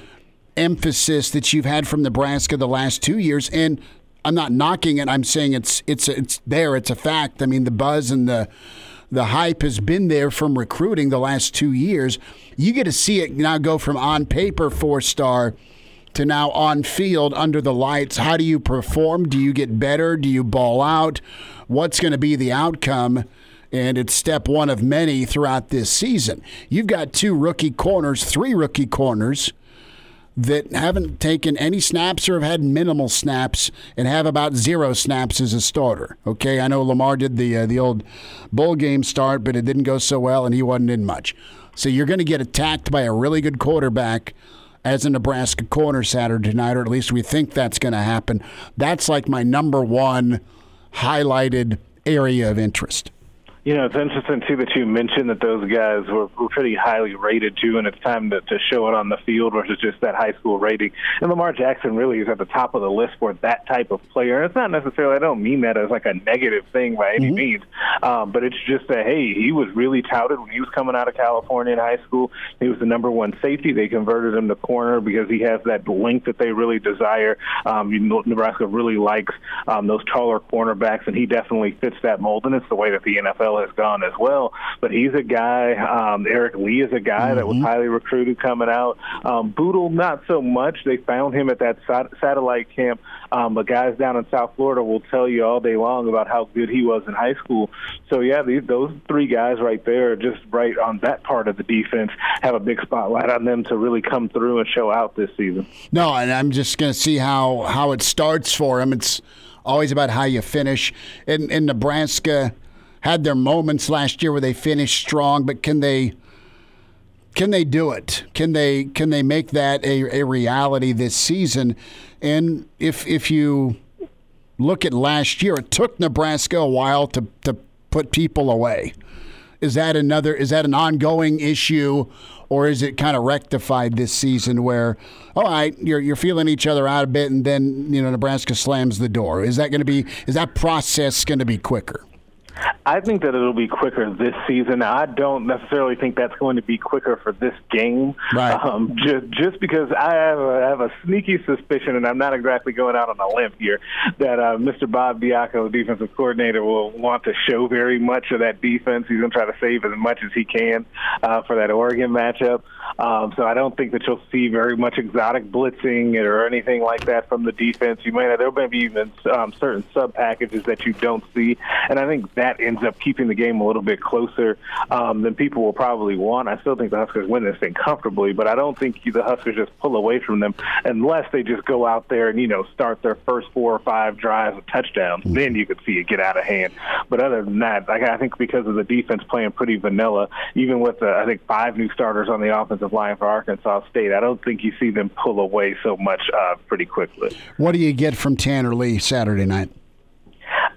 emphasis that you've had from Nebraska the last two years. And I'm not knocking it. I'm saying it's it's it's there. It's a fact. I mean, the buzz and the The hype has been there from recruiting the last two years. You get to see it now go from on paper four-star to now on field under the lights. How do you perform? Do you get better? Do you ball out? What's going to be the outcome? And it's step one of many throughout this season. You've got two rookie corners, three rookie corners that haven't taken any snaps or have had minimal snaps and have about zero snaps as a starter. Okay, I know Lamar did the uh, the old bowl game start, but it didn't go so well, and he wasn't in much. So you're going to get attacked by a really good quarterback as a Nebraska corner Saturday night, or at least we think that's going to happen. That's like my number one highlighted area of interest. You know, it's interesting, too, that you mentioned that those guys were, were pretty highly rated, too, and it's time to, to show it on the field versus just that high school rating. And Lamar Jackson really is at the top of the list for that type of player. And it's not necessarily, I don't mean that as like a negative thing by any mm-hmm. means, um, but it's just that, hey, he was really touted when he was coming out of California in high school. He was the number one safety. They converted him to corner because he has that length that they really desire. Um, you know, Nebraska really likes um, those taller cornerbacks, and he definitely fits that mold, and it's the way that the N F L has gone as well. But he's a guy, um, Eric Lee is a guy mm-hmm. that was highly recruited coming out. Um, Boodle, not so much. They found him at that sat- satellite camp. Um, but guys down in South Florida will tell you all day long about how good he was in high school. So, yeah, these, those three guys right there, just right on that part of the defense, have a big spotlight on them to really come through and show out this season. No, and I'm just going to see how, how it starts for him. It's always about how you finish. In, in Nebraska, had their moments last year where they finished strong, but can they can they do it? Can they can they make that a, a reality this season? And if if you look at last year, it took Nebraska a while to to put people away. Is that another is that an ongoing issue, or is it kind of rectified this season where, all right, you're you're feeling each other out a bit, and then you know Nebraska slams the door? Is that going to be is that process going to be quicker? I think that it'll be quicker this season. I don't necessarily think that's going to be quicker for this game, right. um, just, just because I have, a, I have a sneaky suspicion, and I'm not exactly going out on a limb here, that uh, Mister Bob Diaco, the defensive coordinator, will want to show very much of that defense. He's going to try to save as much as he can uh, for that Oregon matchup. Um, so I don't think that you'll see very much exotic blitzing or anything like that from the defense. You might there may be even um, certain sub packages that you don't see, and I think that ends up keeping the game a little bit closer um, than people will probably want. I still think the Huskers win this thing comfortably, but I don't think the Huskers just pull away from them unless they just go out there and, you know, start their first four or five drives with touchdowns. Then you could see it get out of hand. But other than that, I think because of the defense playing pretty vanilla, even with, uh, I think, five new starters on the offensive line for Arkansas State, I don't think you see them pull away so much uh, pretty quickly. What do you get from Tanner Lee Saturday night?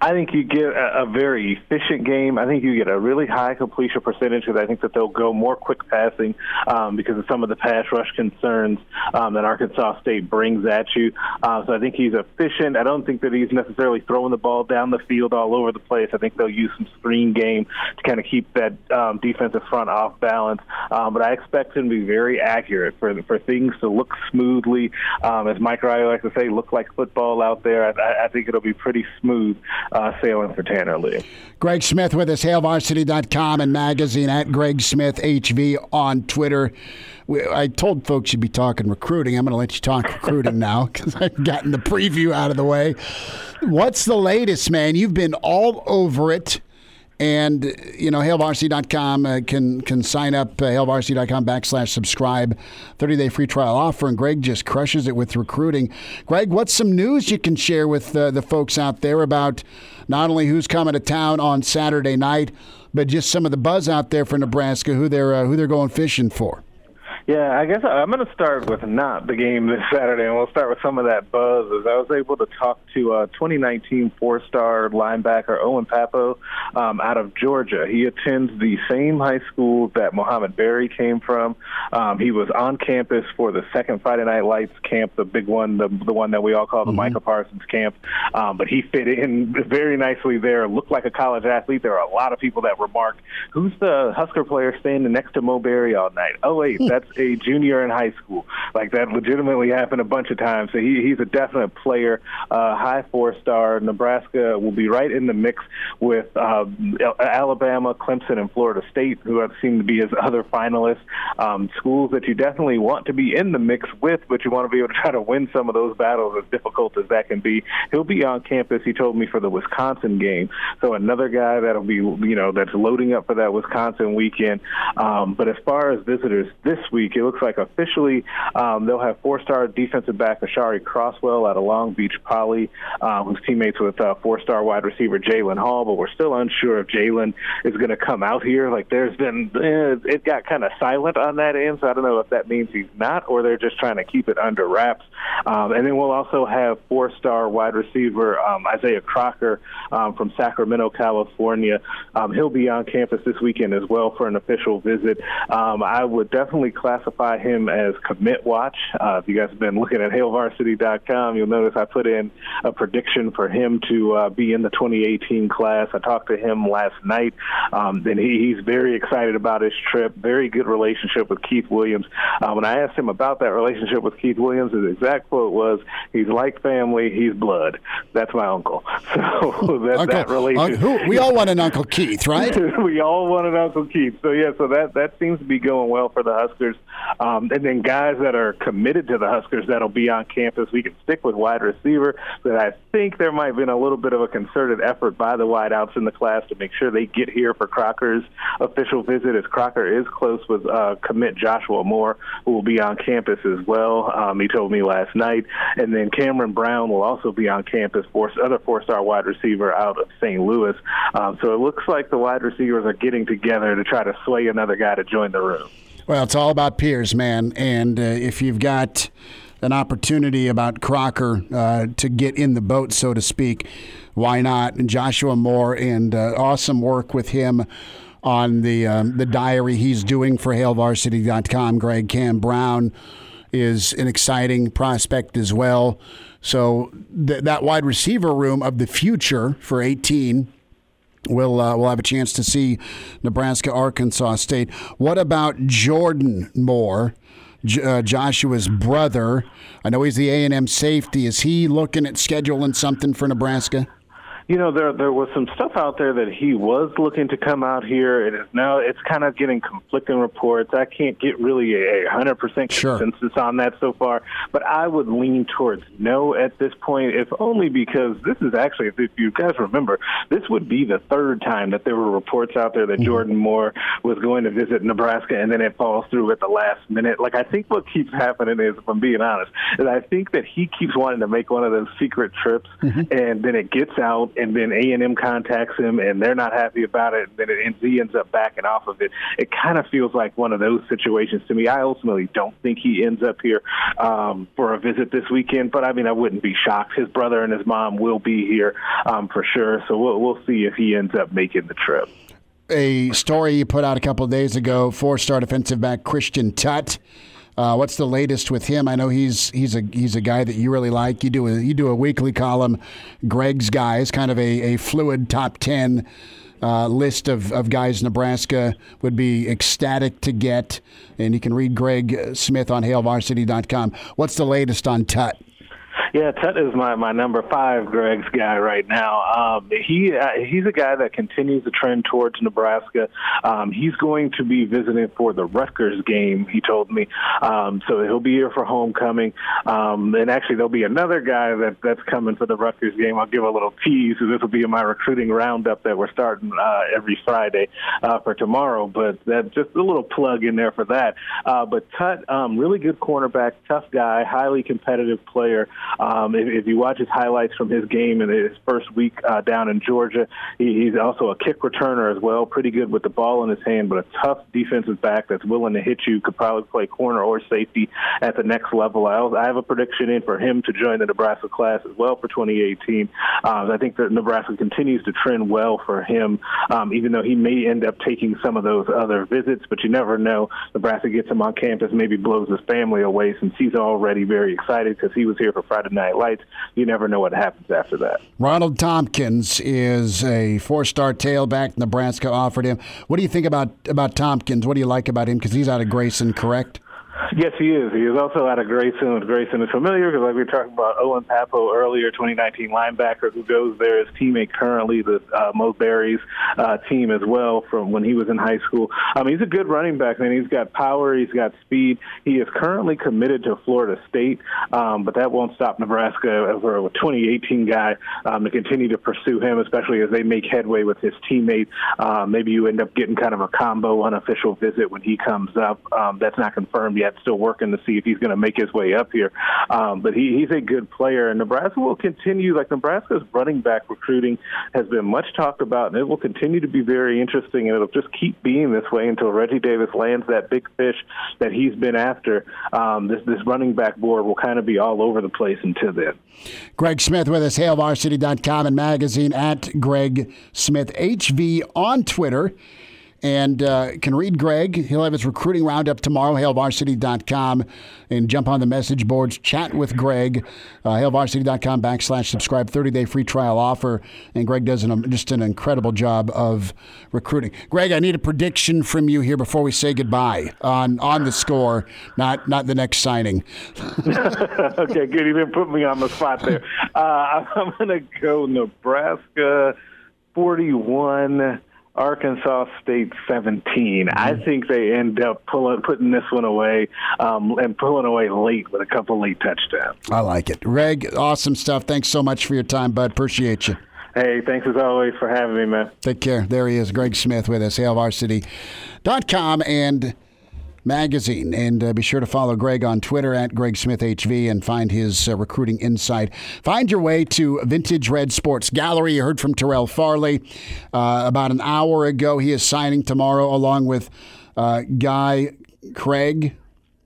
I think you get a, a very efficient game. I think you get a really high completion percentage because I think that they'll go more quick passing um, because of some of the pass rush concerns um, that Arkansas State brings at you. Uh, so I think he's efficient. I don't think that he's necessarily throwing the ball down the field all over the place. I think they'll use some screen game to kind of keep that um, defensive front off balance. Um, but I expect him to be very accurate for for things to look smoothly. Um, as Mike Riley likes to say, look like football out there. I, I think it'll be pretty smooth uh, sailing for Tanner Lee. Greg Smith with us, Hail Varsity dot com and magazine at Greg Smith H V on Twitter. We, I told folks you'd be talking recruiting. I'm going to let you talk recruiting now because I've gotten the preview out of the way. What's the latest, man? You've been all over it. And, you know, Hail Varsity dot com uh, can can sign up, uh, Hail Varsity dot com backslash subscribe, thirty-day free trial offer, and Greg just crushes it with recruiting. Greg, what's some news you can share with uh, the folks out there about not only who's coming to town on Saturday night, but just some of the buzz out there for Nebraska, who they're uh, who they're going fishing for? Yeah, I guess I'm going to start with not the game this Saturday, and we'll start with some of that buzz. As I was able to talk to uh, twenty nineteen four-star linebacker Owen Papo um, out of Georgia. He attends the same high school that Mohamed Berry came from. Um, he was on campus for the second Friday Night Lights camp, the big one, the, the one that we all call the mm-hmm. Micah Parsons camp. Um, but he fit in very nicely there, looked like a college athlete. There are a lot of people that remarked, who's the Husker player standing next to Mo Berry all night? Oh, wait, that's a junior in high school. Like, that legitimately happened a bunch of times. So he, he's a definite player, uh, high four-star. Nebraska will be right in the mix with uh, Alabama, Clemson, and Florida State, who have seemed to be his other finalists. Um, schools that you definitely want to be in the mix with, but you want to be able to try to win some of those battles, as difficult as that can be. He'll be on campus, he told me, for the Wisconsin game. So another guy that'll be, you know, that's loading up for that Wisconsin weekend. Um, but as far as visitors this week, it looks like officially um, they'll have four-star defensive back Ashari Crosswell out of Long Beach Poly, uh, who's teammates with uh, four-star wide receiver Jalen Hall, but we're still unsure if Jalen is going to come out here. Like, there's been, eh, it got kind of silent on that end, so I don't know if that means he's not or they're just trying to keep it under wraps. Um, and then we'll also have four-star wide receiver um, Isaiah Crocker um, from Sacramento, California. Um, he'll be on campus this weekend as well for an official visit. Um, I would definitely classify him as commit watch. Uh, if you guys have been looking at Hail Varsity dot com, you'll notice I put in a prediction for him to uh, be in the twenty eighteen class. I talked to him last night, um, and he, he's very excited about his trip, very good relationship with Keith Williams. Uh, when I asked him about that relationship with Keith Williams, his exact quote was, he's like family, he's blood. That's my uncle. So that, uncle, that relationship. Who, we all want an Uncle Keith, right? We all want an Uncle Keith. So, yeah, so that, that seems to be going well for the Huskers. Um, and then guys that are committed to the Huskers that'll be on campus, we can stick with wide receiver, but I think there might have been a little bit of a concerted effort by the wideouts in the class to make sure they get here for Crocker's official visit, as Crocker is close with uh, commit Joshua Moore, who will be on campus as well. Um, he told me last night. And then Cameron Brown will also be on campus, for other four-star wide receiver out of Saint Louis. Um, so it looks like the wide receivers are getting together to try to sway another guy to join the room. Well, it's all about peers, man. And uh, if you've got an opportunity about Crocker uh, to get in the boat, so to speak, why not? And Joshua Moore, and uh, awesome work with him on the um, the diary he's doing for Hail Varsity dot com. Greg Cam Brown is an exciting prospect as well. So th- that wide receiver room of the future for eighteen. We'll, uh, we'll have a chance to see Nebraska, Arkansas State. What about Jordan Moore, J- uh, Joshua's brother? I know he's the A and M safety. Is he looking at scheduling something for Nebraska? You know, there there was some stuff out there that he was looking to come out here. It is now it's kind of getting conflicting reports. I can't get really a hundred percent consensus sure. on that so far, but I would lean towards no at this point, if only because this is actually, if you guys remember, this would be the third time that there were reports out there that mm-hmm. Jordan Moore was going to visit Nebraska, and then it falls through at the last minute. Like, I think what keeps happening is, if I'm being honest, is I think that he keeps wanting to make one of those secret trips, mm-hmm. and then it gets out. and then A and M contacts him, and they're not happy about it, and then it, and he ends up backing off of it. It kind of feels like one of those situations to me. I ultimately don't think he ends up here um, for a visit this weekend, but, I mean, I wouldn't be shocked. His brother and his mom will be here um, for sure, so we'll, we'll see if he ends up making the trip. A story you put out a couple of days ago, four-star defensive back Christian Tutt. Uh, what's the latest with him? I know he's he's a he's a guy that you really like. You do a you do a weekly column, Greg's Guys, kind of a, a fluid top ten uh, list of, of guys Nebraska would be ecstatic to get. And you can read Greg Smith on Hail Varsity dot com. What's the latest on Tutt? Yeah, Tutt is my, my number five Greg's guy right now. Um, he uh, he's a guy that continues the trend towards Nebraska. Um, he's going to be visiting for the Rutgers game, he told me. Um, so he'll be here for homecoming. Um, and actually, there'll be another guy that, that's coming for the Rutgers game. I'll give a little tease. So this will be in my recruiting roundup that we're starting uh, every Friday uh, for tomorrow. But that, just a little plug in there for that. Uh, but Tutt, um, really good cornerback, tough guy, highly competitive player. Um, if, if you watch his highlights from his game in his first week uh, down in Georgia, he, he's also a kick returner as well, pretty good with the ball in his hand, but a tough defensive back that's willing to hit you, could probably play corner or safety at the next level. I, also, I have a prediction in for him to join the Nebraska class as well for twenty eighteen. Um, I think that Nebraska continues to trend well for him, um, even though he may end up taking some of those other visits, but you never know. Nebraska gets him on campus, maybe blows his family away since he's already very excited because he was here for Friday Night Lights. You never know what happens after that. Ronald Tompkins is a four-star tailback Nebraska offered him. What do you think about, about Tompkins? What do you like about him? Because he's out of Grayson, correct? Yes, he is. He is also out of Grayson. Grayson is familiar because, like we were talking about Owen Papo earlier, twenty nineteen linebacker who goes there. His teammate currently, the uh, Mo Berry's uh, team as well from when he was in high school. Um, he's a good running back, man. He's got power. He's got speed. He is currently committed to Florida State, um, but that won't stop Nebraska for a twenty eighteen guy um, to continue to pursue him, especially as they make headway with his teammate. Uh, maybe you end up getting kind of a combo unofficial visit when he comes up. Um, that's not confirmed yet. Still working to see if he's going to make his way up here. Um, but he, he's a good player, and Nebraska will continue. Like, Nebraska's running back recruiting has been much talked about, and it will continue to be very interesting, and it'll just keep being this way until Reggie Davis lands that big fish that he's been after. Um, this, this running back board will kind of be all over the place until then. Greg Smith with us, Hail Varsity dot com and magazine at Greg Smith H V on Twitter. And uh, can read Greg. He'll have his recruiting roundup tomorrow, Hail Varsity dot com, and jump on the message boards, chat with Greg, uh, Hail Varsity dot com backslash subscribe, thirty-day free trial offer. And Greg does an, just an incredible job of recruiting. Greg, I need a prediction from you here before we say goodbye on, on the score, not not the next signing. Okay, good. You didn't put me on the spot there. Uh, I'm going to go Nebraska forty-one. Arkansas State seventeen. Mm-hmm. I think they end up pulling, putting this one away um, and pulling away late with a couple late touchdowns. I like it. Greg, awesome stuff. Thanks so much for your time, bud. Appreciate you. Hey, thanks as always for having me, man. Take care. There he is, Greg Smith with us, Hail Varsity dot com and magazine. And uh, be sure to follow Greg on Twitter at Greg Smith H V and find his uh, recruiting insight. Find your way to Vintage Red Sports Gallery. You heard from Terrell Farley uh, about an hour ago. He is signing tomorrow along with uh, Guy Craig,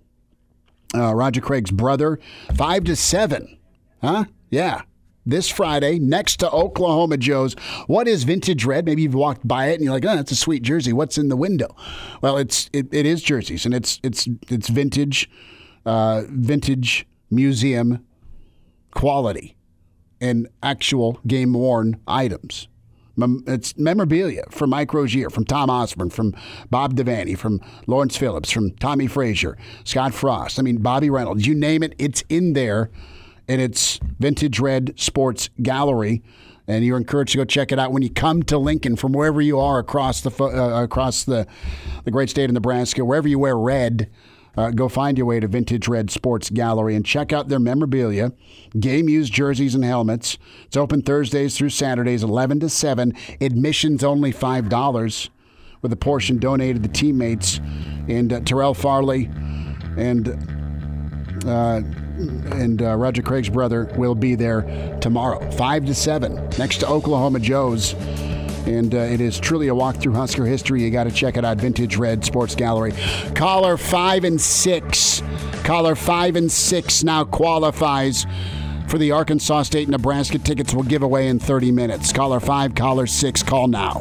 uh, Roger Craig's brother. Five to seven. Huh? Yeah. This Friday, next to Oklahoma Joe's. What is Vintage Red? Maybe you've walked by it and you're like, oh, that's a sweet jersey. What's in the window? Well, it's it, it is jerseys, and it's it's it's vintage, uh, vintage museum quality and actual game worn items. Mem- it's memorabilia from Mike Rozier, from Tom Osborne, from Bob Devaney, from Lawrence Phillips, from Tommy Frazier, Scott Frost. I mean, Bobby Reynolds. You name it, it's in there. And it's Vintage Red Sports Gallery, and you're encouraged to go check it out when you come to Lincoln from wherever you are across the uh, across the the great state of Nebraska. Wherever you wear red, uh, go find your way to Vintage Red Sports Gallery and check out their memorabilia, game-used jerseys and helmets. It's open Thursdays through Saturdays, eleven to seven. Admission's only five dollars, with a portion donated to teammates. And uh, Terrell Farley and... Uh, and uh, Roger Craig's brother will be there tomorrow, five to seven, next to Oklahoma Joe's. And uh, it is truly a walk through Husker history. You got to check it out, Vintage Red Sports Gallery. Caller five and six. Caller five and six now qualifies for the Arkansas State Nebraska tickets. We'll give away in thirty minutes. Caller five, caller six, call now.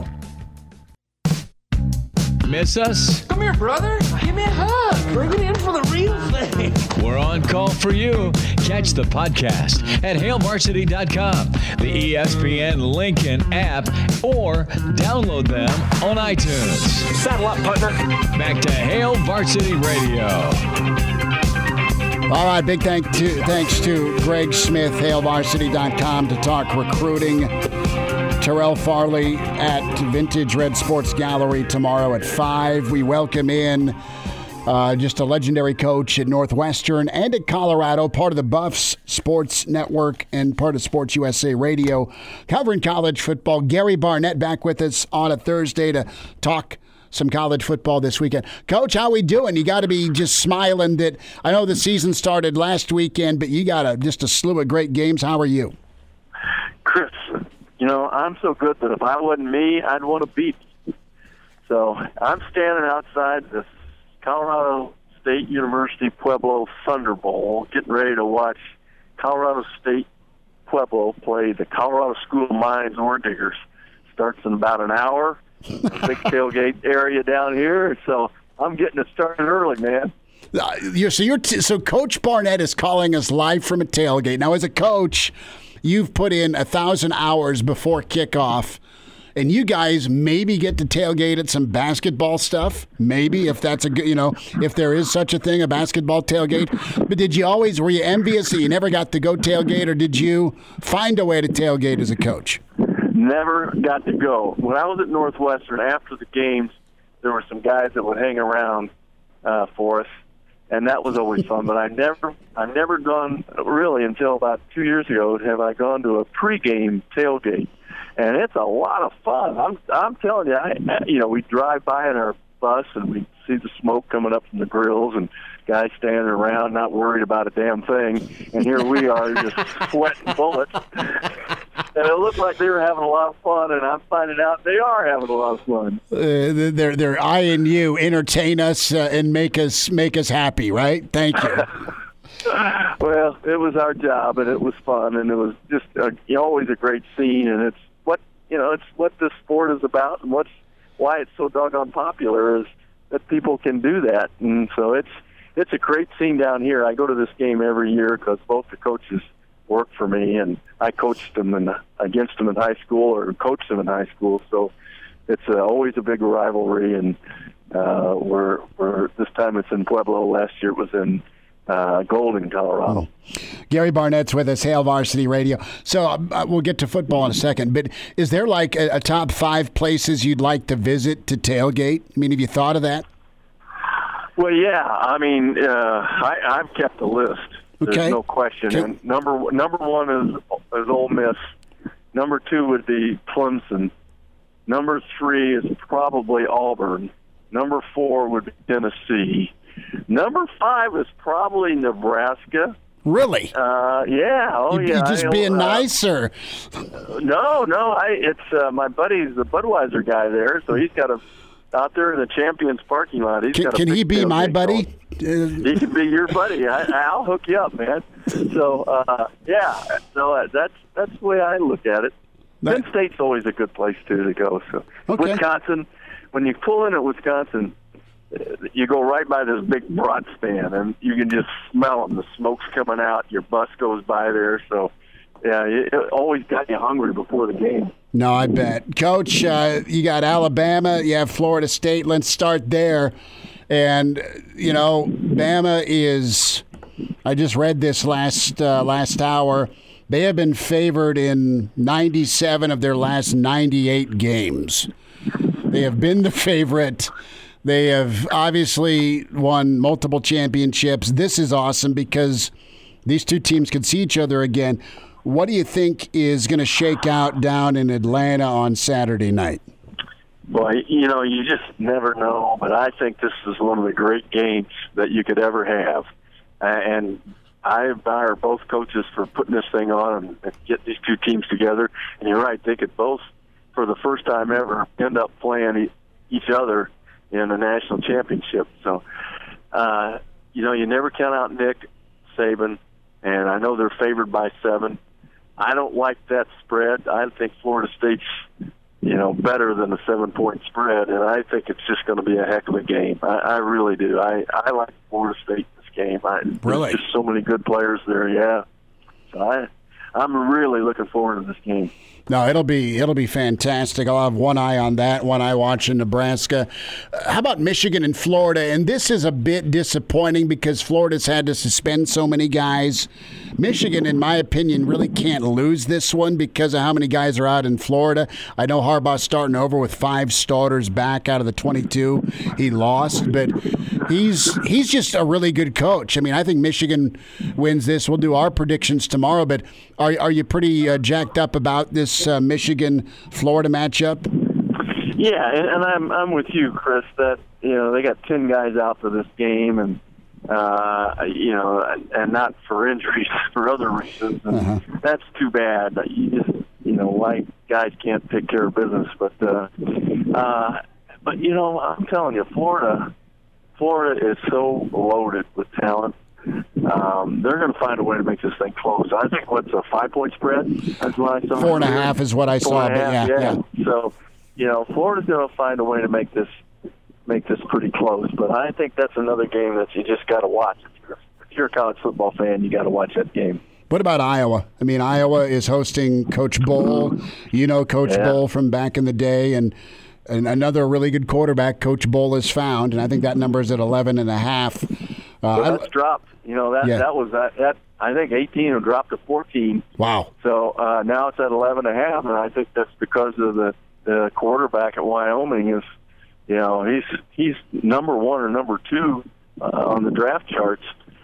Miss us? Come here, brother. Give me a hug. Bring it in for the real thing. We're on call for you. Catch the podcast at hail varsity dot com, the E S P N Lincoln app, or download them on iTunes. Saddle up, partner. Back to Hail Varsity Radio. All right, big thank to, thanks to Greg Smith, hail varsity dot com, to talk recruiting. Terrell Farley at Vintage Red Sports Gallery tomorrow at five. We welcome in uh, just a legendary coach at Northwestern and at Colorado, part of the Buffs Sports Network and part of Sports U S A Radio, covering college football. Gary Barnett back with us on a Thursday to talk some college football this weekend. Coach, how we doing? You got to be just smiling that I know the season started last weekend, but you got a, just a slew of great games. How are you? Chris, you know, I'm so good that if I wasn't me, I'd want to beat you. So I'm standing outside this Colorado State University Pueblo Thunder Bowl, getting ready to watch Colorado State Pueblo play the Colorado School of Mines Ore Diggers. Starts in about an hour. Big tailgate area down here, so I'm getting it started early, man. Uh, you're, so you're t- so Coach Barnett is calling us live from a tailgate. Now, as a coach, you've put in a thousand hours before kickoff, and you guys maybe get to tailgate at some basketball stuff. Maybe, if that's a good, you know, if there is such a thing, a basketball tailgate. But did you always, were you envious that you never got to go tailgate, or did you find a way to tailgate as a coach? Never got to go. When I was at Northwestern, after the games, there were some guys that would hang around uh, for us, and that was always fun. But I never, I never gone really until about two years ago. Have I gone to a pregame tailgate, and it's a lot of fun. I'm, I'm telling you, I, you know, we drive by in our bus and we see the smoke coming up from the grills and guys standing around not worried about a damn thing, and here we are just sweating bullets. And it looked like they were having a lot of fun, and I'm finding out they are having a lot of fun. Uh, they're they're eyeing you, entertain us, uh, and make us make us happy, right? Thank you. Well, it was our job, and it was fun, and it was just a, you know, always a great scene, and it's what you know, it's what this sport is about, and what's why it's so doggone popular is that people can do that, and so it's it's a great scene down here. I go to this game every year because both the coaches work for me, and I coached them in, against them in high school or coached them in high school. So it's uh, always a big rivalry, and uh, we're, we're this time it's in Pueblo. Last year it was in uh, Golden, Colorado. Mm. Gary Barnett's with us, Hail Varsity Radio. So uh, we'll get to football in a second, but is there like a, a top five places you'd like to visit to tailgate? I mean, have you thought of that? Well, yeah. I mean, uh, I, I've kept a list. There's okay. no question. Okay. And number number one is is Ole Miss. Number two would be Clemson. Number three is probably Auburn. Number four would be Tennessee. Number five is probably Nebraska. Really? Uh, yeah. Oh, you, yeah. You just I, being uh, nice, or? No, no. I it's uh, my buddy's the Budweiser guy there, so he's got a. Out there in the Champions parking lot. He's Can, got a can he be my buddy? Going. He can be your buddy. I, I'll hook you up, man. So, uh, yeah. So uh, that's that's the way I look at it. That, Penn State's always a good place too to go. So, okay. Wisconsin. When you pull in at Wisconsin, you go right by this big brat stand, and you can just smell them. The smoke's coming out. Your bus goes by there. So, yeah, it, it always got you hungry before the game. No, I bet. Coach, uh, you got Alabama, you have Florida State. Let's start there. And, you know, Bama is, I just read this last uh, last hour, they have been favored in ninety-seven of their last ninety-eight games. They have been the favorite. They have obviously won multiple championships. This is awesome because these two teams could see each other again. What do you think is going to shake out down in Atlanta on Saturday night? Boy, you know, you just never know, but I think this is one of the great games that you could ever have. And I admire both coaches for putting this thing on and, and get these two teams together. And you're right, they could both, for the first time ever, end up playing e- each other in the national championship. So, uh, you know, you never count out Nick Saban, and I know they're favored by seven. I don't like that spread. I think Florida State's, you know, better than a seven-point spread, and I think it's just going to be a heck of a game. I, I really do. I, I like Florida State in this game. I, really? There's just so many good players there, yeah. So I, I'm really looking forward to this game. No, it'll be it'll be fantastic. I'll have one eye on that, one eye watching Nebraska. Uh, how about Michigan and Florida? And this is a bit disappointing because Florida's had to suspend so many guys. Michigan, in my opinion, really can't lose this one because of how many guys are out in Florida. I know Harbaugh's starting over with five starters back out of the twenty-two he lost, but he's he's just a really good coach. I mean, I think Michigan wins this. We'll do our predictions tomorrow, but are are you pretty uh, jacked up about this uh, Michigan-Florida matchup? Yeah, and, and I'm I'm with you, Chris. That you know they got ten guys out for this game, and uh, you know, and, and not for injuries, for other reasons. And uh-huh. That's too bad. You just you know why guys can't take care of business, but uh, uh, but you know I'm telling you, Florida, Florida is so loaded with talent. Um, they're going to find a way to make this thing close. I think what's a five-point spread? That's what I saw. Four and a half is what I Four saw. and a half, but yeah, yeah. yeah. So, you know, Florida's going to find a way to make this make this pretty close. But I think that's another game that you just got to watch. If you're, if you're a college football fan, you got to watch that game. What about Iowa? I mean, Iowa is hosting Coach Bull. You know Coach yeah. Bull from back in the day, and. And another really good quarterback, Coach Bull, has found, and I think that number is at eleven and a half. Uh, well, that's dropped. You know that yeah. that was that, that. I think eighteen and dropped to fourteen. Wow. So uh, now it's at eleven and a half, and I think that's because of the the quarterback at Wyoming is, you know, he's he's number one or number two uh, on the draft charts,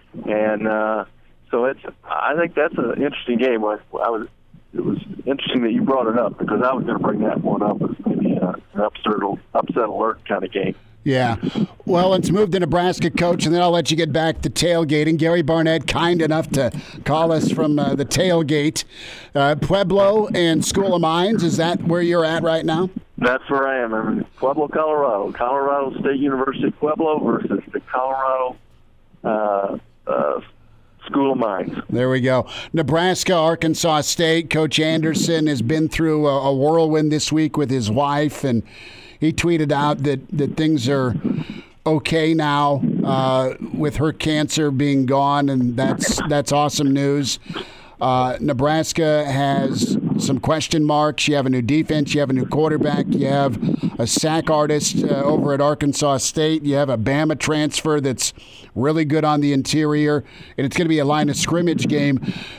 and uh, so it's. I think that's an interesting game. I, I was. It was interesting that you brought it up because I was going to bring that one up as maybe uh, an upset, upset alert kind of game. Yeah. Well, let's move to Nebraska, Coach, and then I'll let you get back to tailgating. Gary Barnett, kind enough to call us from uh, the tailgate. Uh, Pueblo and School of Mines, is that where you're at right now? That's where I am. I'm in Pueblo, Colorado. Colorado State University Pueblo versus the Colorado uh, uh School of Mines. There we go. Nebraska, Arkansas State. Coach Anderson has been through a, a whirlwind this week with his wife, and he tweeted out that, that things are okay now uh, with her cancer being gone, and that's that's awesome news. Uh, Nebraska has some question marks. You have a new defense. You have a new quarterback. You have a sack artist uh, over at Arkansas State. You have a Bama transfer that's really good on the interior, and it's going to be a line of scrimmage game.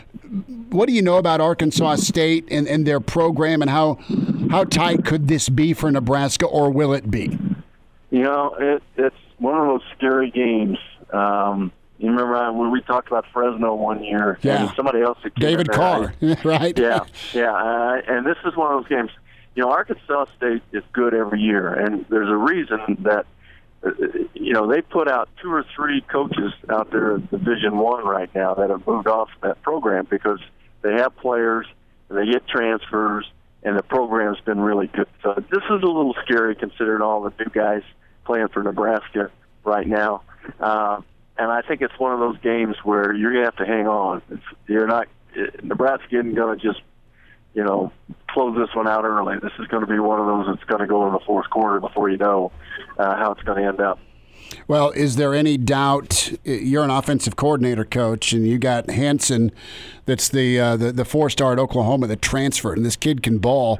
What do you know about Arkansas State and, and their program, and how how tight could this be for Nebraska, or will it be? You know, it, it's one of those scary games. Um, you remember when we talked about Fresno one year? Yeah. And somebody else. David Carr, right? Yeah, yeah. Uh, and this is one of those games. You know, Arkansas State is good every year, and there's a reason that, uh, you know, they put out two or three coaches out there at Division One right now that have moved off that program because they have players, and they get transfers, and the program's been really good. So this is a little scary considering all the new guys playing for Nebraska right now. Uh, and I think it's one of those games where you're going to have to hang on. It's, you're not Nebraska isn't going to just, you know, close this one out early. This is going to be one of those that's going to go in the fourth quarter before you know uh, how it's going to end up. Well, is there any doubt? You're an offensive coordinator, Coach, and you got Hansen, that's the uh, the, the four-star at Oklahoma that transferred, and this kid can ball.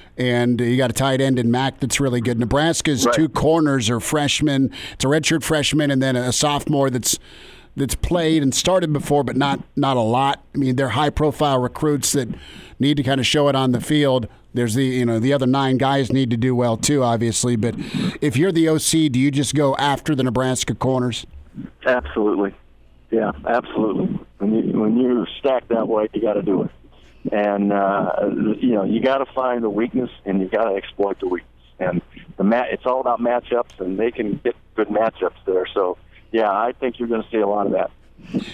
And you got a tight end in Mack that's really good. Nebraska's right. two corners are freshmen. It's a redshirt freshman and then a sophomore that's that's played and started before, but not not a lot. I mean, they're high-profile recruits that need to kind of show it on the field. There's the you know the other nine guys need to do well too, obviously. But if you're the O C, do you just go after the Nebraska corners? Absolutely, yeah, absolutely. When you when you stack that way, you got to do it. And, uh, you know, you got to find the weakness and you got to exploit the weakness. And the mat, it's all about matchups, and they can get good matchups there. So, yeah, I think you're going to see a lot of that.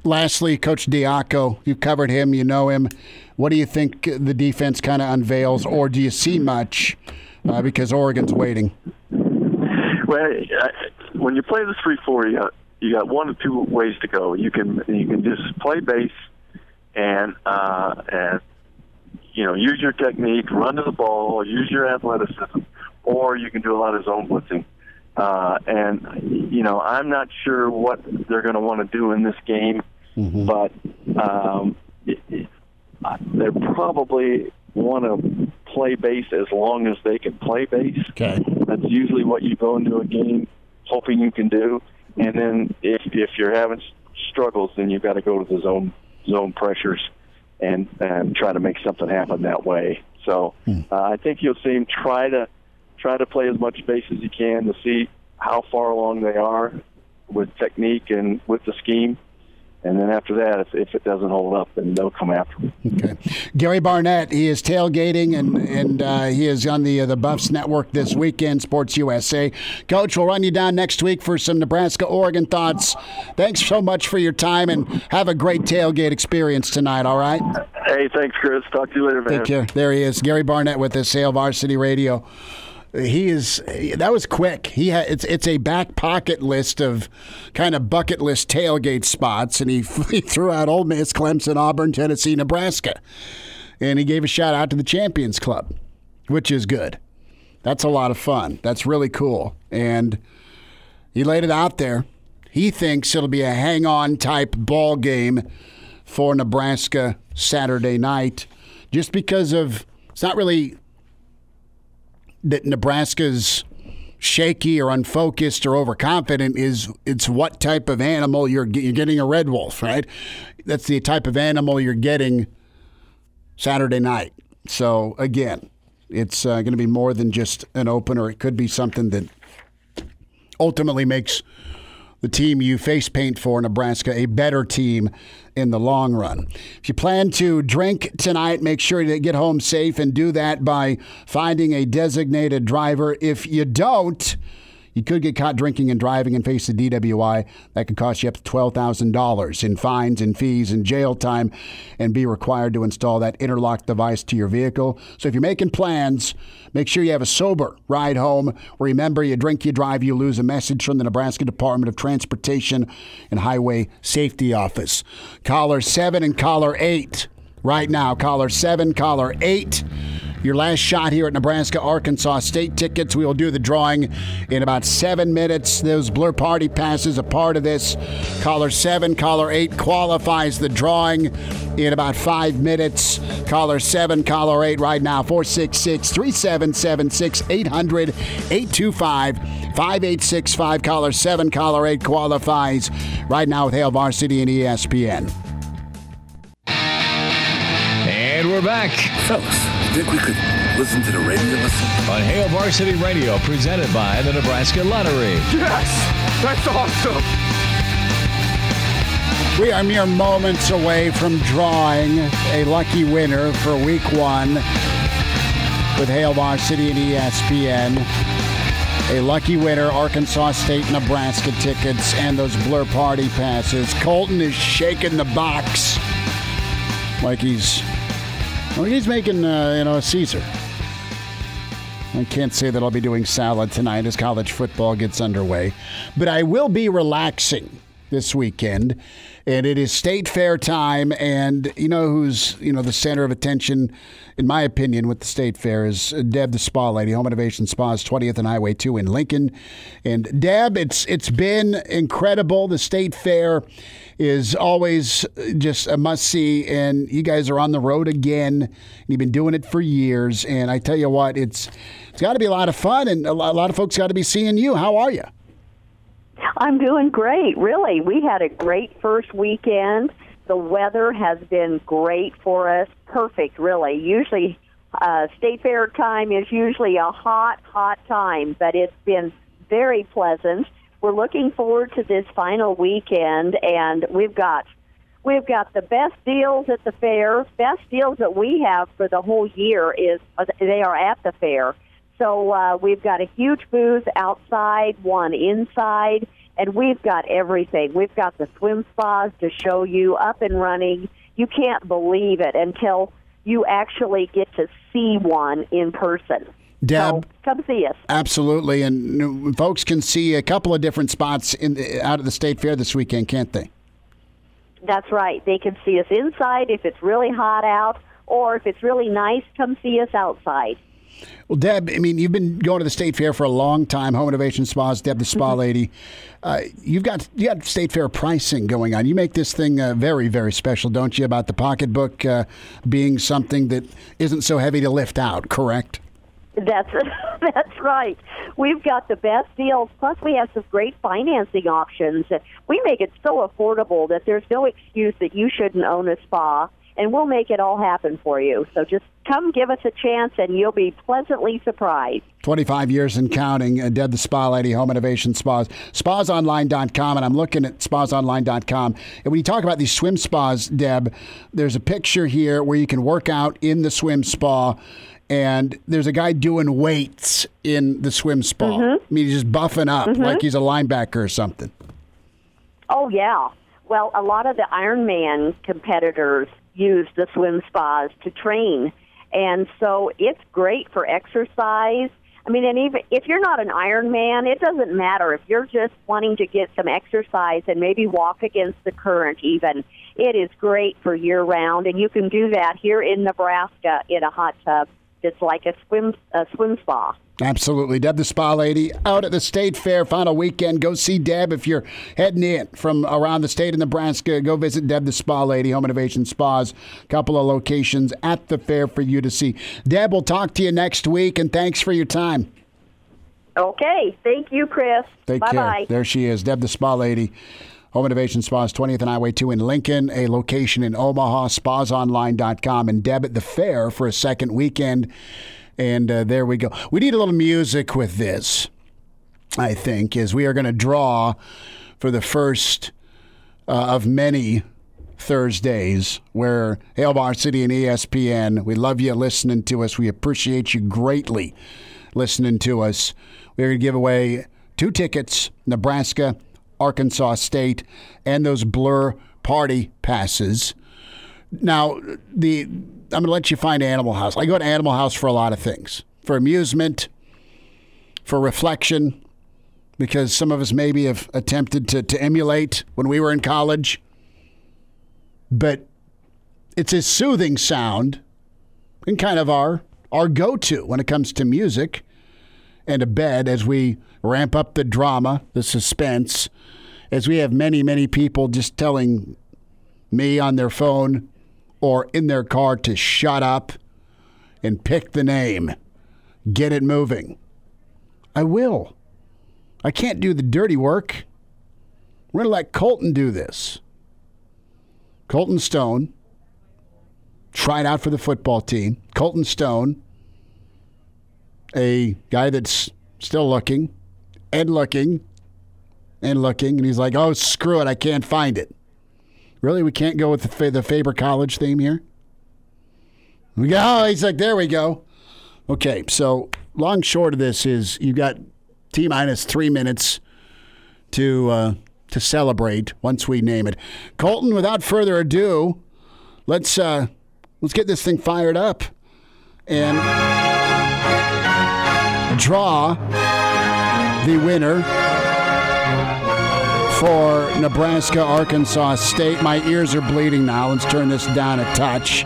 lastly, Coach Diaco, you've covered him, you know him. What do you think the defense kind of unveils, or do you see much uh, because Oregon's waiting? Well, when you play the three four, you got, you got one or two ways to go. You can you can just play base and uh, and you know use your technique, run to the ball, use your athleticism, or you can do a lot of zone blitzing. Uh, and you know, I'm not sure what they're going to want to do in this game, mm-hmm. but um, it, it, they probably want to play base as long as they can play base. Okay. That's usually what you go into a game hoping you can do. And then if if you're having struggles, then you've got to go to the zone zone pressures and and try to make something happen that way. So hmm. uh, I think you'll see him try to try to play as much base as he can to see how far along they are with technique and with the scheme. And then after that, if, if it doesn't hold up, then they'll come after him. Okay. Gary Barnett, he is tailgating, and and uh, he is on the uh, the Buffs Network this weekend, Sports U S A. Coach, we'll run you down next week for some Nebraska-Oregon thoughts. Thanks so much for your time, and have a great tailgate experience tonight, all right? Hey, thanks, Chris. Talk to you later, man. Take care. There he is, Gary Barnett with us, Hail Varsity Radio. He is. That was quick. He had. It's. It's a back pocket list of kind of bucket list tailgate spots, and he, he threw out Ole Miss, Clemson, Auburn, Tennessee, Nebraska, and he gave a shout out to the Champions Club, which is good. That's a lot of fun. That's really cool, and he laid it out there. He thinks it'll be a hang-on type ball game for Nebraska Saturday night, just because of it's not really that Nebraska's shaky or unfocused or overconfident. Is it's what type of animal you're you're getting a red wolf, right? That's the type of animal you're getting Saturday night. So again, it's uh, going to be more than just an opener. It could be something that ultimately makes the team you face paint for, Nebraska, a better team in the long run. If you plan to drink tonight, make sure to get home safe and do that by finding a designated driver. If you don't, you could get caught drinking and driving and face a D W I. That could cost you up to twelve thousand dollars in fines and fees and jail time, and be required to install that interlock device to your vehicle. So if you're making plans, make sure you have a sober ride home. Remember, you drink, you drive, you lose. A message from the Nebraska Department of Transportation and Highway Safety Office. Caller seven and caller eight right now. Caller seven, caller eight. Your last shot here at Nebraska-Arkansas State tickets. We will do the drawing in about seven minutes. Those Blur Party passes a part of this. Caller seven, caller eight qualifies the drawing in about five minutes. Caller seven, caller eight right now, four six six, three seven seven six, eight hundred, eight two five, five eight six five. Caller seven, caller eight qualifies right now with Hail Varsity and E S P N. And we're back. Fellas, think we could listen to the radio listen? On Hail Varsity Radio, presented by the Nebraska Lottery. Yes! That's awesome! We are mere moments away from drawing a lucky winner for week one with Hail Varsity and E S P N. A lucky winner, Arkansas State, Nebraska tickets, and those Blur Party passes. Colton is shaking the box like he's... Well, he's making, uh, you know, a Caesar. I can't say that I'll be doing salad tonight as college football gets underway. But I will be relaxing this weekend. And it is State Fair time. And you know who's, you know, the center of attention, in my opinion, with the State Fair is Deb, the spa lady, Home Innovation Spas, twentieth and Highway two in Lincoln. And Deb, it's it's been incredible. The State Fair is always just a must-see, and you guys are on the road again. You've been doing it for years, and I tell you what, it's it's got to be a lot of fun, and a lot, a lot of folks got to be seeing you. How are you? I'm doing great, really. We had a great first weekend. The weather has been great for us, perfect, really. Usually, uh, State Fair time is usually a hot, hot time, but it's been very pleasant. We're looking forward to this final weekend, and we've got we've got the best deals at the fair. Best deals that we have for the whole year is they are at the fair. So uh, we've got a huge booth outside, one inside, And we've got everything. We've got the swim spas to show you up and running. You can't believe it until you actually get to see one in person. Deb, so come see us. Absolutely. And folks can see a couple of different spots in out at the State Fair this weekend, can't they? That's right. They can see us inside if it's really hot out, or if it's really nice, come see us outside. Well, Deb, I mean, you've been going to the State Fair for a long time. Home Innovation Spas, Deb, the spa lady. Uh, you've got you got State Fair pricing going on. You make this thing uh, very, very special, don't you? About the pocketbook uh, being something that isn't so heavy to lift out. Correct? That's that's right. We've got the best deals. Plus, we have some great financing options. We make it so affordable that there's no excuse that you shouldn't own a spa. And we'll make it all happen for you. So just come give us a chance, and you'll be pleasantly surprised. twenty-five years and counting. Uh, Deb, the spa lady, Home Innovation Spas. spas online dot com, and I'm looking at spas online dot com. And when you talk about these swim spas, Deb, there's a picture here where you can work out in the swim spa, and there's a guy doing weights in the swim spa. Mm-hmm. I mean, he's just buffing up mm-hmm. like he's a linebacker or something. Oh, yeah. Well, a lot of the Ironman competitors use the swim spas to train. And so it's great for exercise. I mean, and even if you're not an Ironman, it doesn't matter. If you're just wanting to get some exercise and maybe walk against the current even, it is great for year-round. And you can do that here in Nebraska in a hot tub. It's like a swim a swim spa. Absolutely. Deb, the spa lady, out at the State Fair, final weekend. Go see Deb. If you're heading in from around the state of Nebraska, go visit Deb, the spa lady, Home Innovation Spas. A couple of locations at the fair for you to see. Deb, we'll talk to you next week, and thanks for your time. Okay. Thank you, Chris. Take Bye-bye. care. There she is, Deb, the spa lady. Home Innovation Spas, twentieth and Highway two in Lincoln, a location in Omaha, spas online dot com, and Deb at the fair for a second weekend. And uh, there we go. We need a little music with this, I think, as we are going to draw for the first uh, of many Thursdays where Hail Varsity and E S P N, we love you listening to us. We appreciate you greatly listening to us. We're going to give away two tickets, Nebraska, Arkansas State, and those Blur Party passes. Now, the I'm going to let you find Animal House. I go to Animal House for a lot of things. For amusement, for reflection, because some of us maybe have attempted to, to emulate when we were in college. But it's a soothing sound and kind of our, our go-to when it comes to music and a bed as we ramp up the drama, the suspense, as we have many, many people just telling me on their phone or in their car to shut up and pick the name. Get it moving. I will. I can't do the dirty work. We're going to let Colton do this. Colton Stone tried out for the football team. Colton Stone, a guy that's still looking and looking and looking, and he's like, oh, screw it, I can't find it. Really? We can't go with the, the Faber College theme here? We go, oh, he's like, there we go. Okay, so long short of this is you've got T-minus three minutes to uh, to celebrate once we name it. Colton, without further ado, let's uh, let's get this thing fired up and draw the winner for Nebraska, Arkansas State. My ears are bleeding now. Let's turn this down a touch.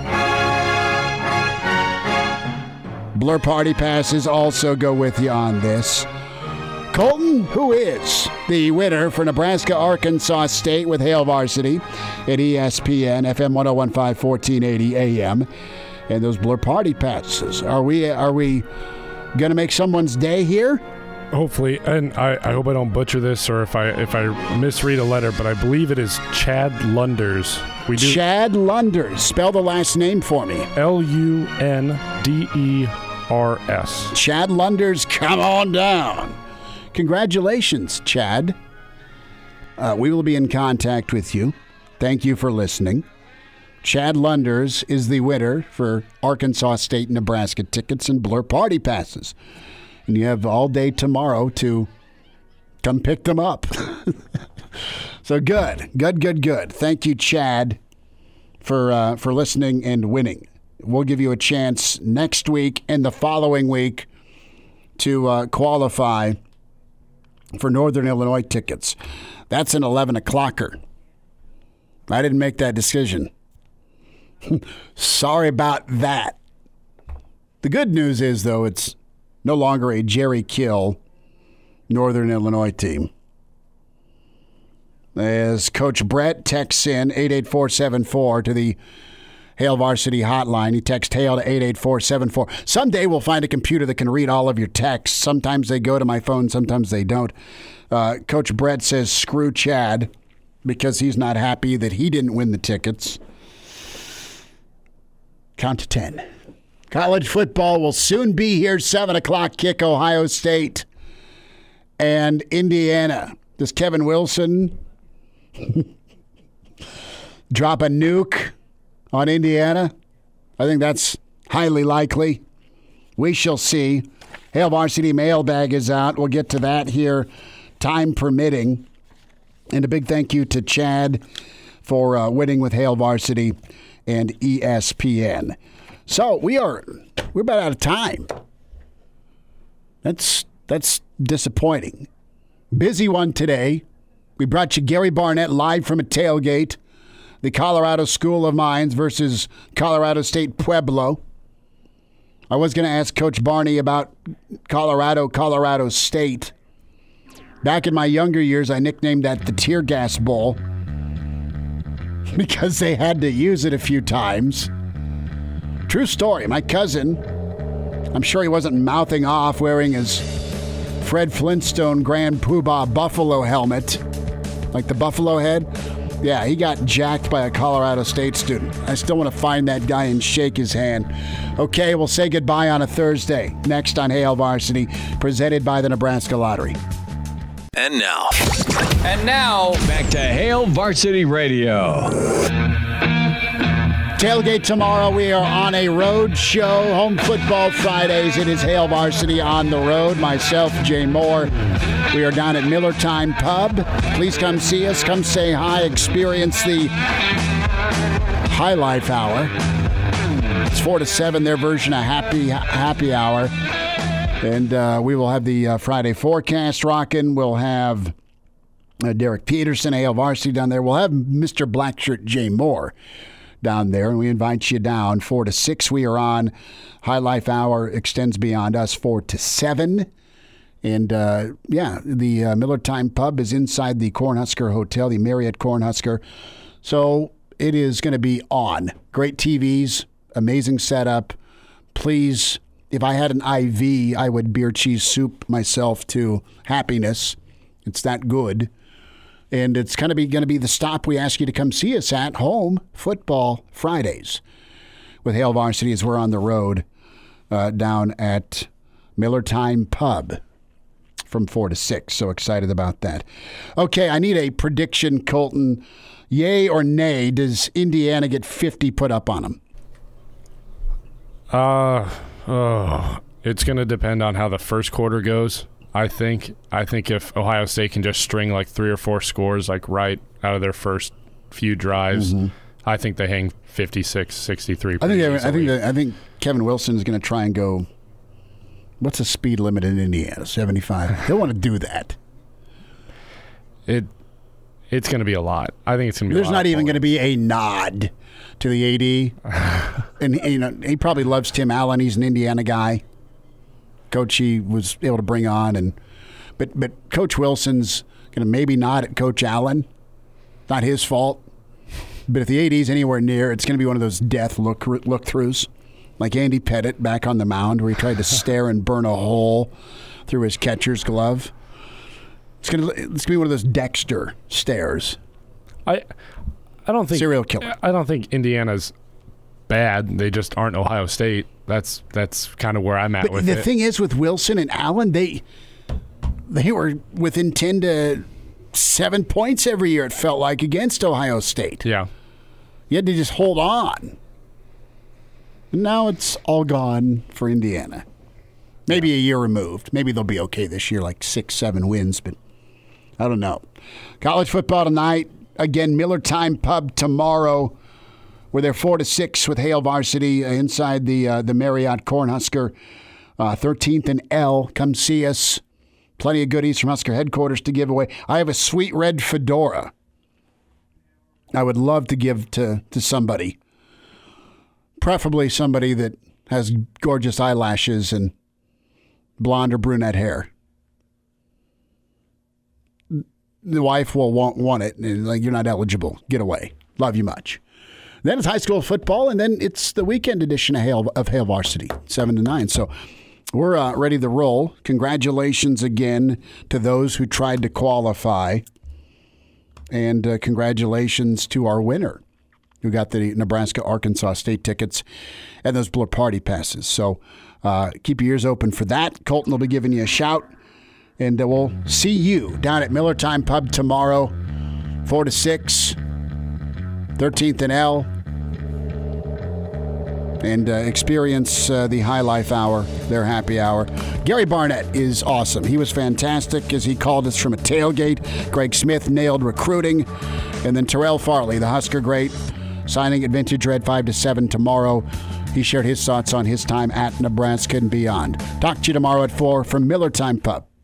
Blur Party passes also go with you on this. Colton, who is the winner for Nebraska, Arkansas State with Hail Varsity at E S P N, F M one oh one point five, fourteen eighty A M. And those Blur Party passes. Are we, are we going to make someone's day here? Hopefully, and I, I hope I don't butcher this or if I if I misread a letter, but I believe it is Chad Lunders. We do Chad Lunders. Spell the last name for me. L U N D E R S. Chad Lunders, come on down. Congratulations, Chad. Uh, we will be in contact with you. Thank you for listening. Chad Lunders is the winner for Arkansas State, Nebraska tickets and Blur Party passes. And you have all day tomorrow to come pick them up. So good, good, good, good. Thank you, Chad, for uh, for listening and winning. We'll give you a chance next week and the following week to uh, qualify for Northern Illinois tickets. That's an eleven o'clocker. I didn't make that decision. Sorry about that. The good news is, though, it's no longer a Jerry Kill Northern Illinois team. As Coach Brett texts in eight eight four seven four to the Hail Varsity hotline. He texts Hail to eight eight four seven four. Someday we'll find a computer that can read all of your texts. Sometimes they go to my phone, sometimes they don't. Uh, Coach Brett says, screw Chad, because he's not happy that he didn't win the tickets. Count to ten. College football will soon be here. seven o'clock kick, Ohio State and Indiana. Does Kevin Wilson drop a nuke on Indiana? I think that's highly likely. We shall see. Hail Varsity mailbag is out. We'll get to that here, time permitting. And a big thank you to Chad for uh, winning with Hail Varsity and E S P N. So we are we're about out of time. That's that's disappointing. Busy one today. We brought you Gary Barnett live from a tailgate. The Colorado School of Mines versus Colorado State Pueblo. I was going to ask Coach Barney about Colorado, Colorado State. Back in my younger years, I nicknamed that the Tear Gas Bowl because they had to use it a few times. True story. My cousin, I'm sure he wasn't mouthing off wearing his Fred Flintstone Grand Poobah Buffalo helmet, like the buffalo head. Yeah, he got jacked by a Colorado State student. I still want to find that guy and shake his hand. Okay, we'll say goodbye on a Thursday. Next on Hail Varsity, presented by the Nebraska Lottery. And now. And now, back to Hail Varsity Radio. Tailgate tomorrow. We are on a road show. Home football Fridays. It is Hail Varsity on the road. Myself, Jay Moore. We are down at Miller Time Pub. Please come see us. Come say hi. Experience the High Life Hour. It's four to seven. Their version of happy happy hour. And uh, we will have the uh, Friday forecast rocking. We'll have uh, Derek Peterson, Hail Varsity down there. We'll have Mister Blackshirt Jay Moore down there, and we invite you down. Four to six, we are on. High Life Hour extends beyond us, four to seven. And, uh, yeah, the uh, Miller Time Pub is inside the Cornhusker Hotel, the Marriott Cornhusker. So it is going to be on. Great T Vs, amazing setup. Please, if I had an I V, I would beer cheese soup myself to happiness. It's that good. And it's kind of be, going to be the stop we ask you to come see us at Home Football Fridays with Hail Varsity as we're on the road uh, down at Miller Time Pub from four to six. So excited about that. Okay, I need a prediction, Colton. Yay or nay, does Indiana get fifty put up on them? Uh, oh, it's going to depend on how the first quarter goes. I think I think if Ohio State can just string like three or four scores like right out of their first few drives, mm-hmm. I think they hang fifty-six sixty-three. I think I think I think Kevin Wilson is going to try and go. What's the speed limit in Indiana? seventy-five. He'll want to do that. It it's going to be a lot. I think it's going to be. There's a lot not even going to be a nod to the A D, and you know he probably loves Tim Allen. He's an Indiana guy. Coach he was able to bring on, and but but Coach Wilson's going to maybe nod at Coach Allen. Not his fault. But if the A D's anywhere near, it's going to be one of those death look look throughs, like Andy Pettit back on the mound where he tried to stare and burn a hole through his catcher's glove. It's going to it's going to be one of those Dexter stares. I I don't think serial killer. I don't think Indiana's bad. They just aren't Ohio State. That's that's kind of where I'm at but with the it. The thing is with Wilson and Allen, they they were within ten to seven points every year, it felt like, against Ohio State. Yeah. You had to just hold on. And now it's all gone for Indiana. Maybe yeah. a year removed. Maybe they'll be okay this year, like six, seven wins, but I don't know. College football tonight. Again, Miller Time Pub tomorrow. We're there four to six with Hale Varsity inside the uh, the Marriott Cornhusker. Uh, thirteenth and L. Come see us. Plenty of goodies from Husker headquarters to give away. I have a sweet red fedora I would love to give to, to somebody. Preferably somebody that has gorgeous eyelashes and blonde or brunette hair. The wife will want, want it, and like, you're not eligible. Get away. Love you much. Then it's high school football, and then it's the weekend edition of Hale, of Hale Varsity, seven to nine. So we're uh, ready to roll. Congratulations again to those who tried to qualify. And uh, congratulations to our winner who got the Nebraska-Arkansas State tickets and those Blur Party passes. So uh, keep your ears open for that. Colton will be giving you a shout. And uh, we'll see you down at Miller Time Pub tomorrow, four to six, thirteenth and L. And uh, experience uh, the High Life Hour, their happy hour. Gary Barnett is awesome. He was fantastic as he called us from a tailgate. Greg Smith nailed recruiting. And then Terrell Farley, the Husker great, signing at Vintage Red five to seven tomorrow. He shared his thoughts on his time at Nebraska and beyond. Talk to you tomorrow at four from Miller Time Pub.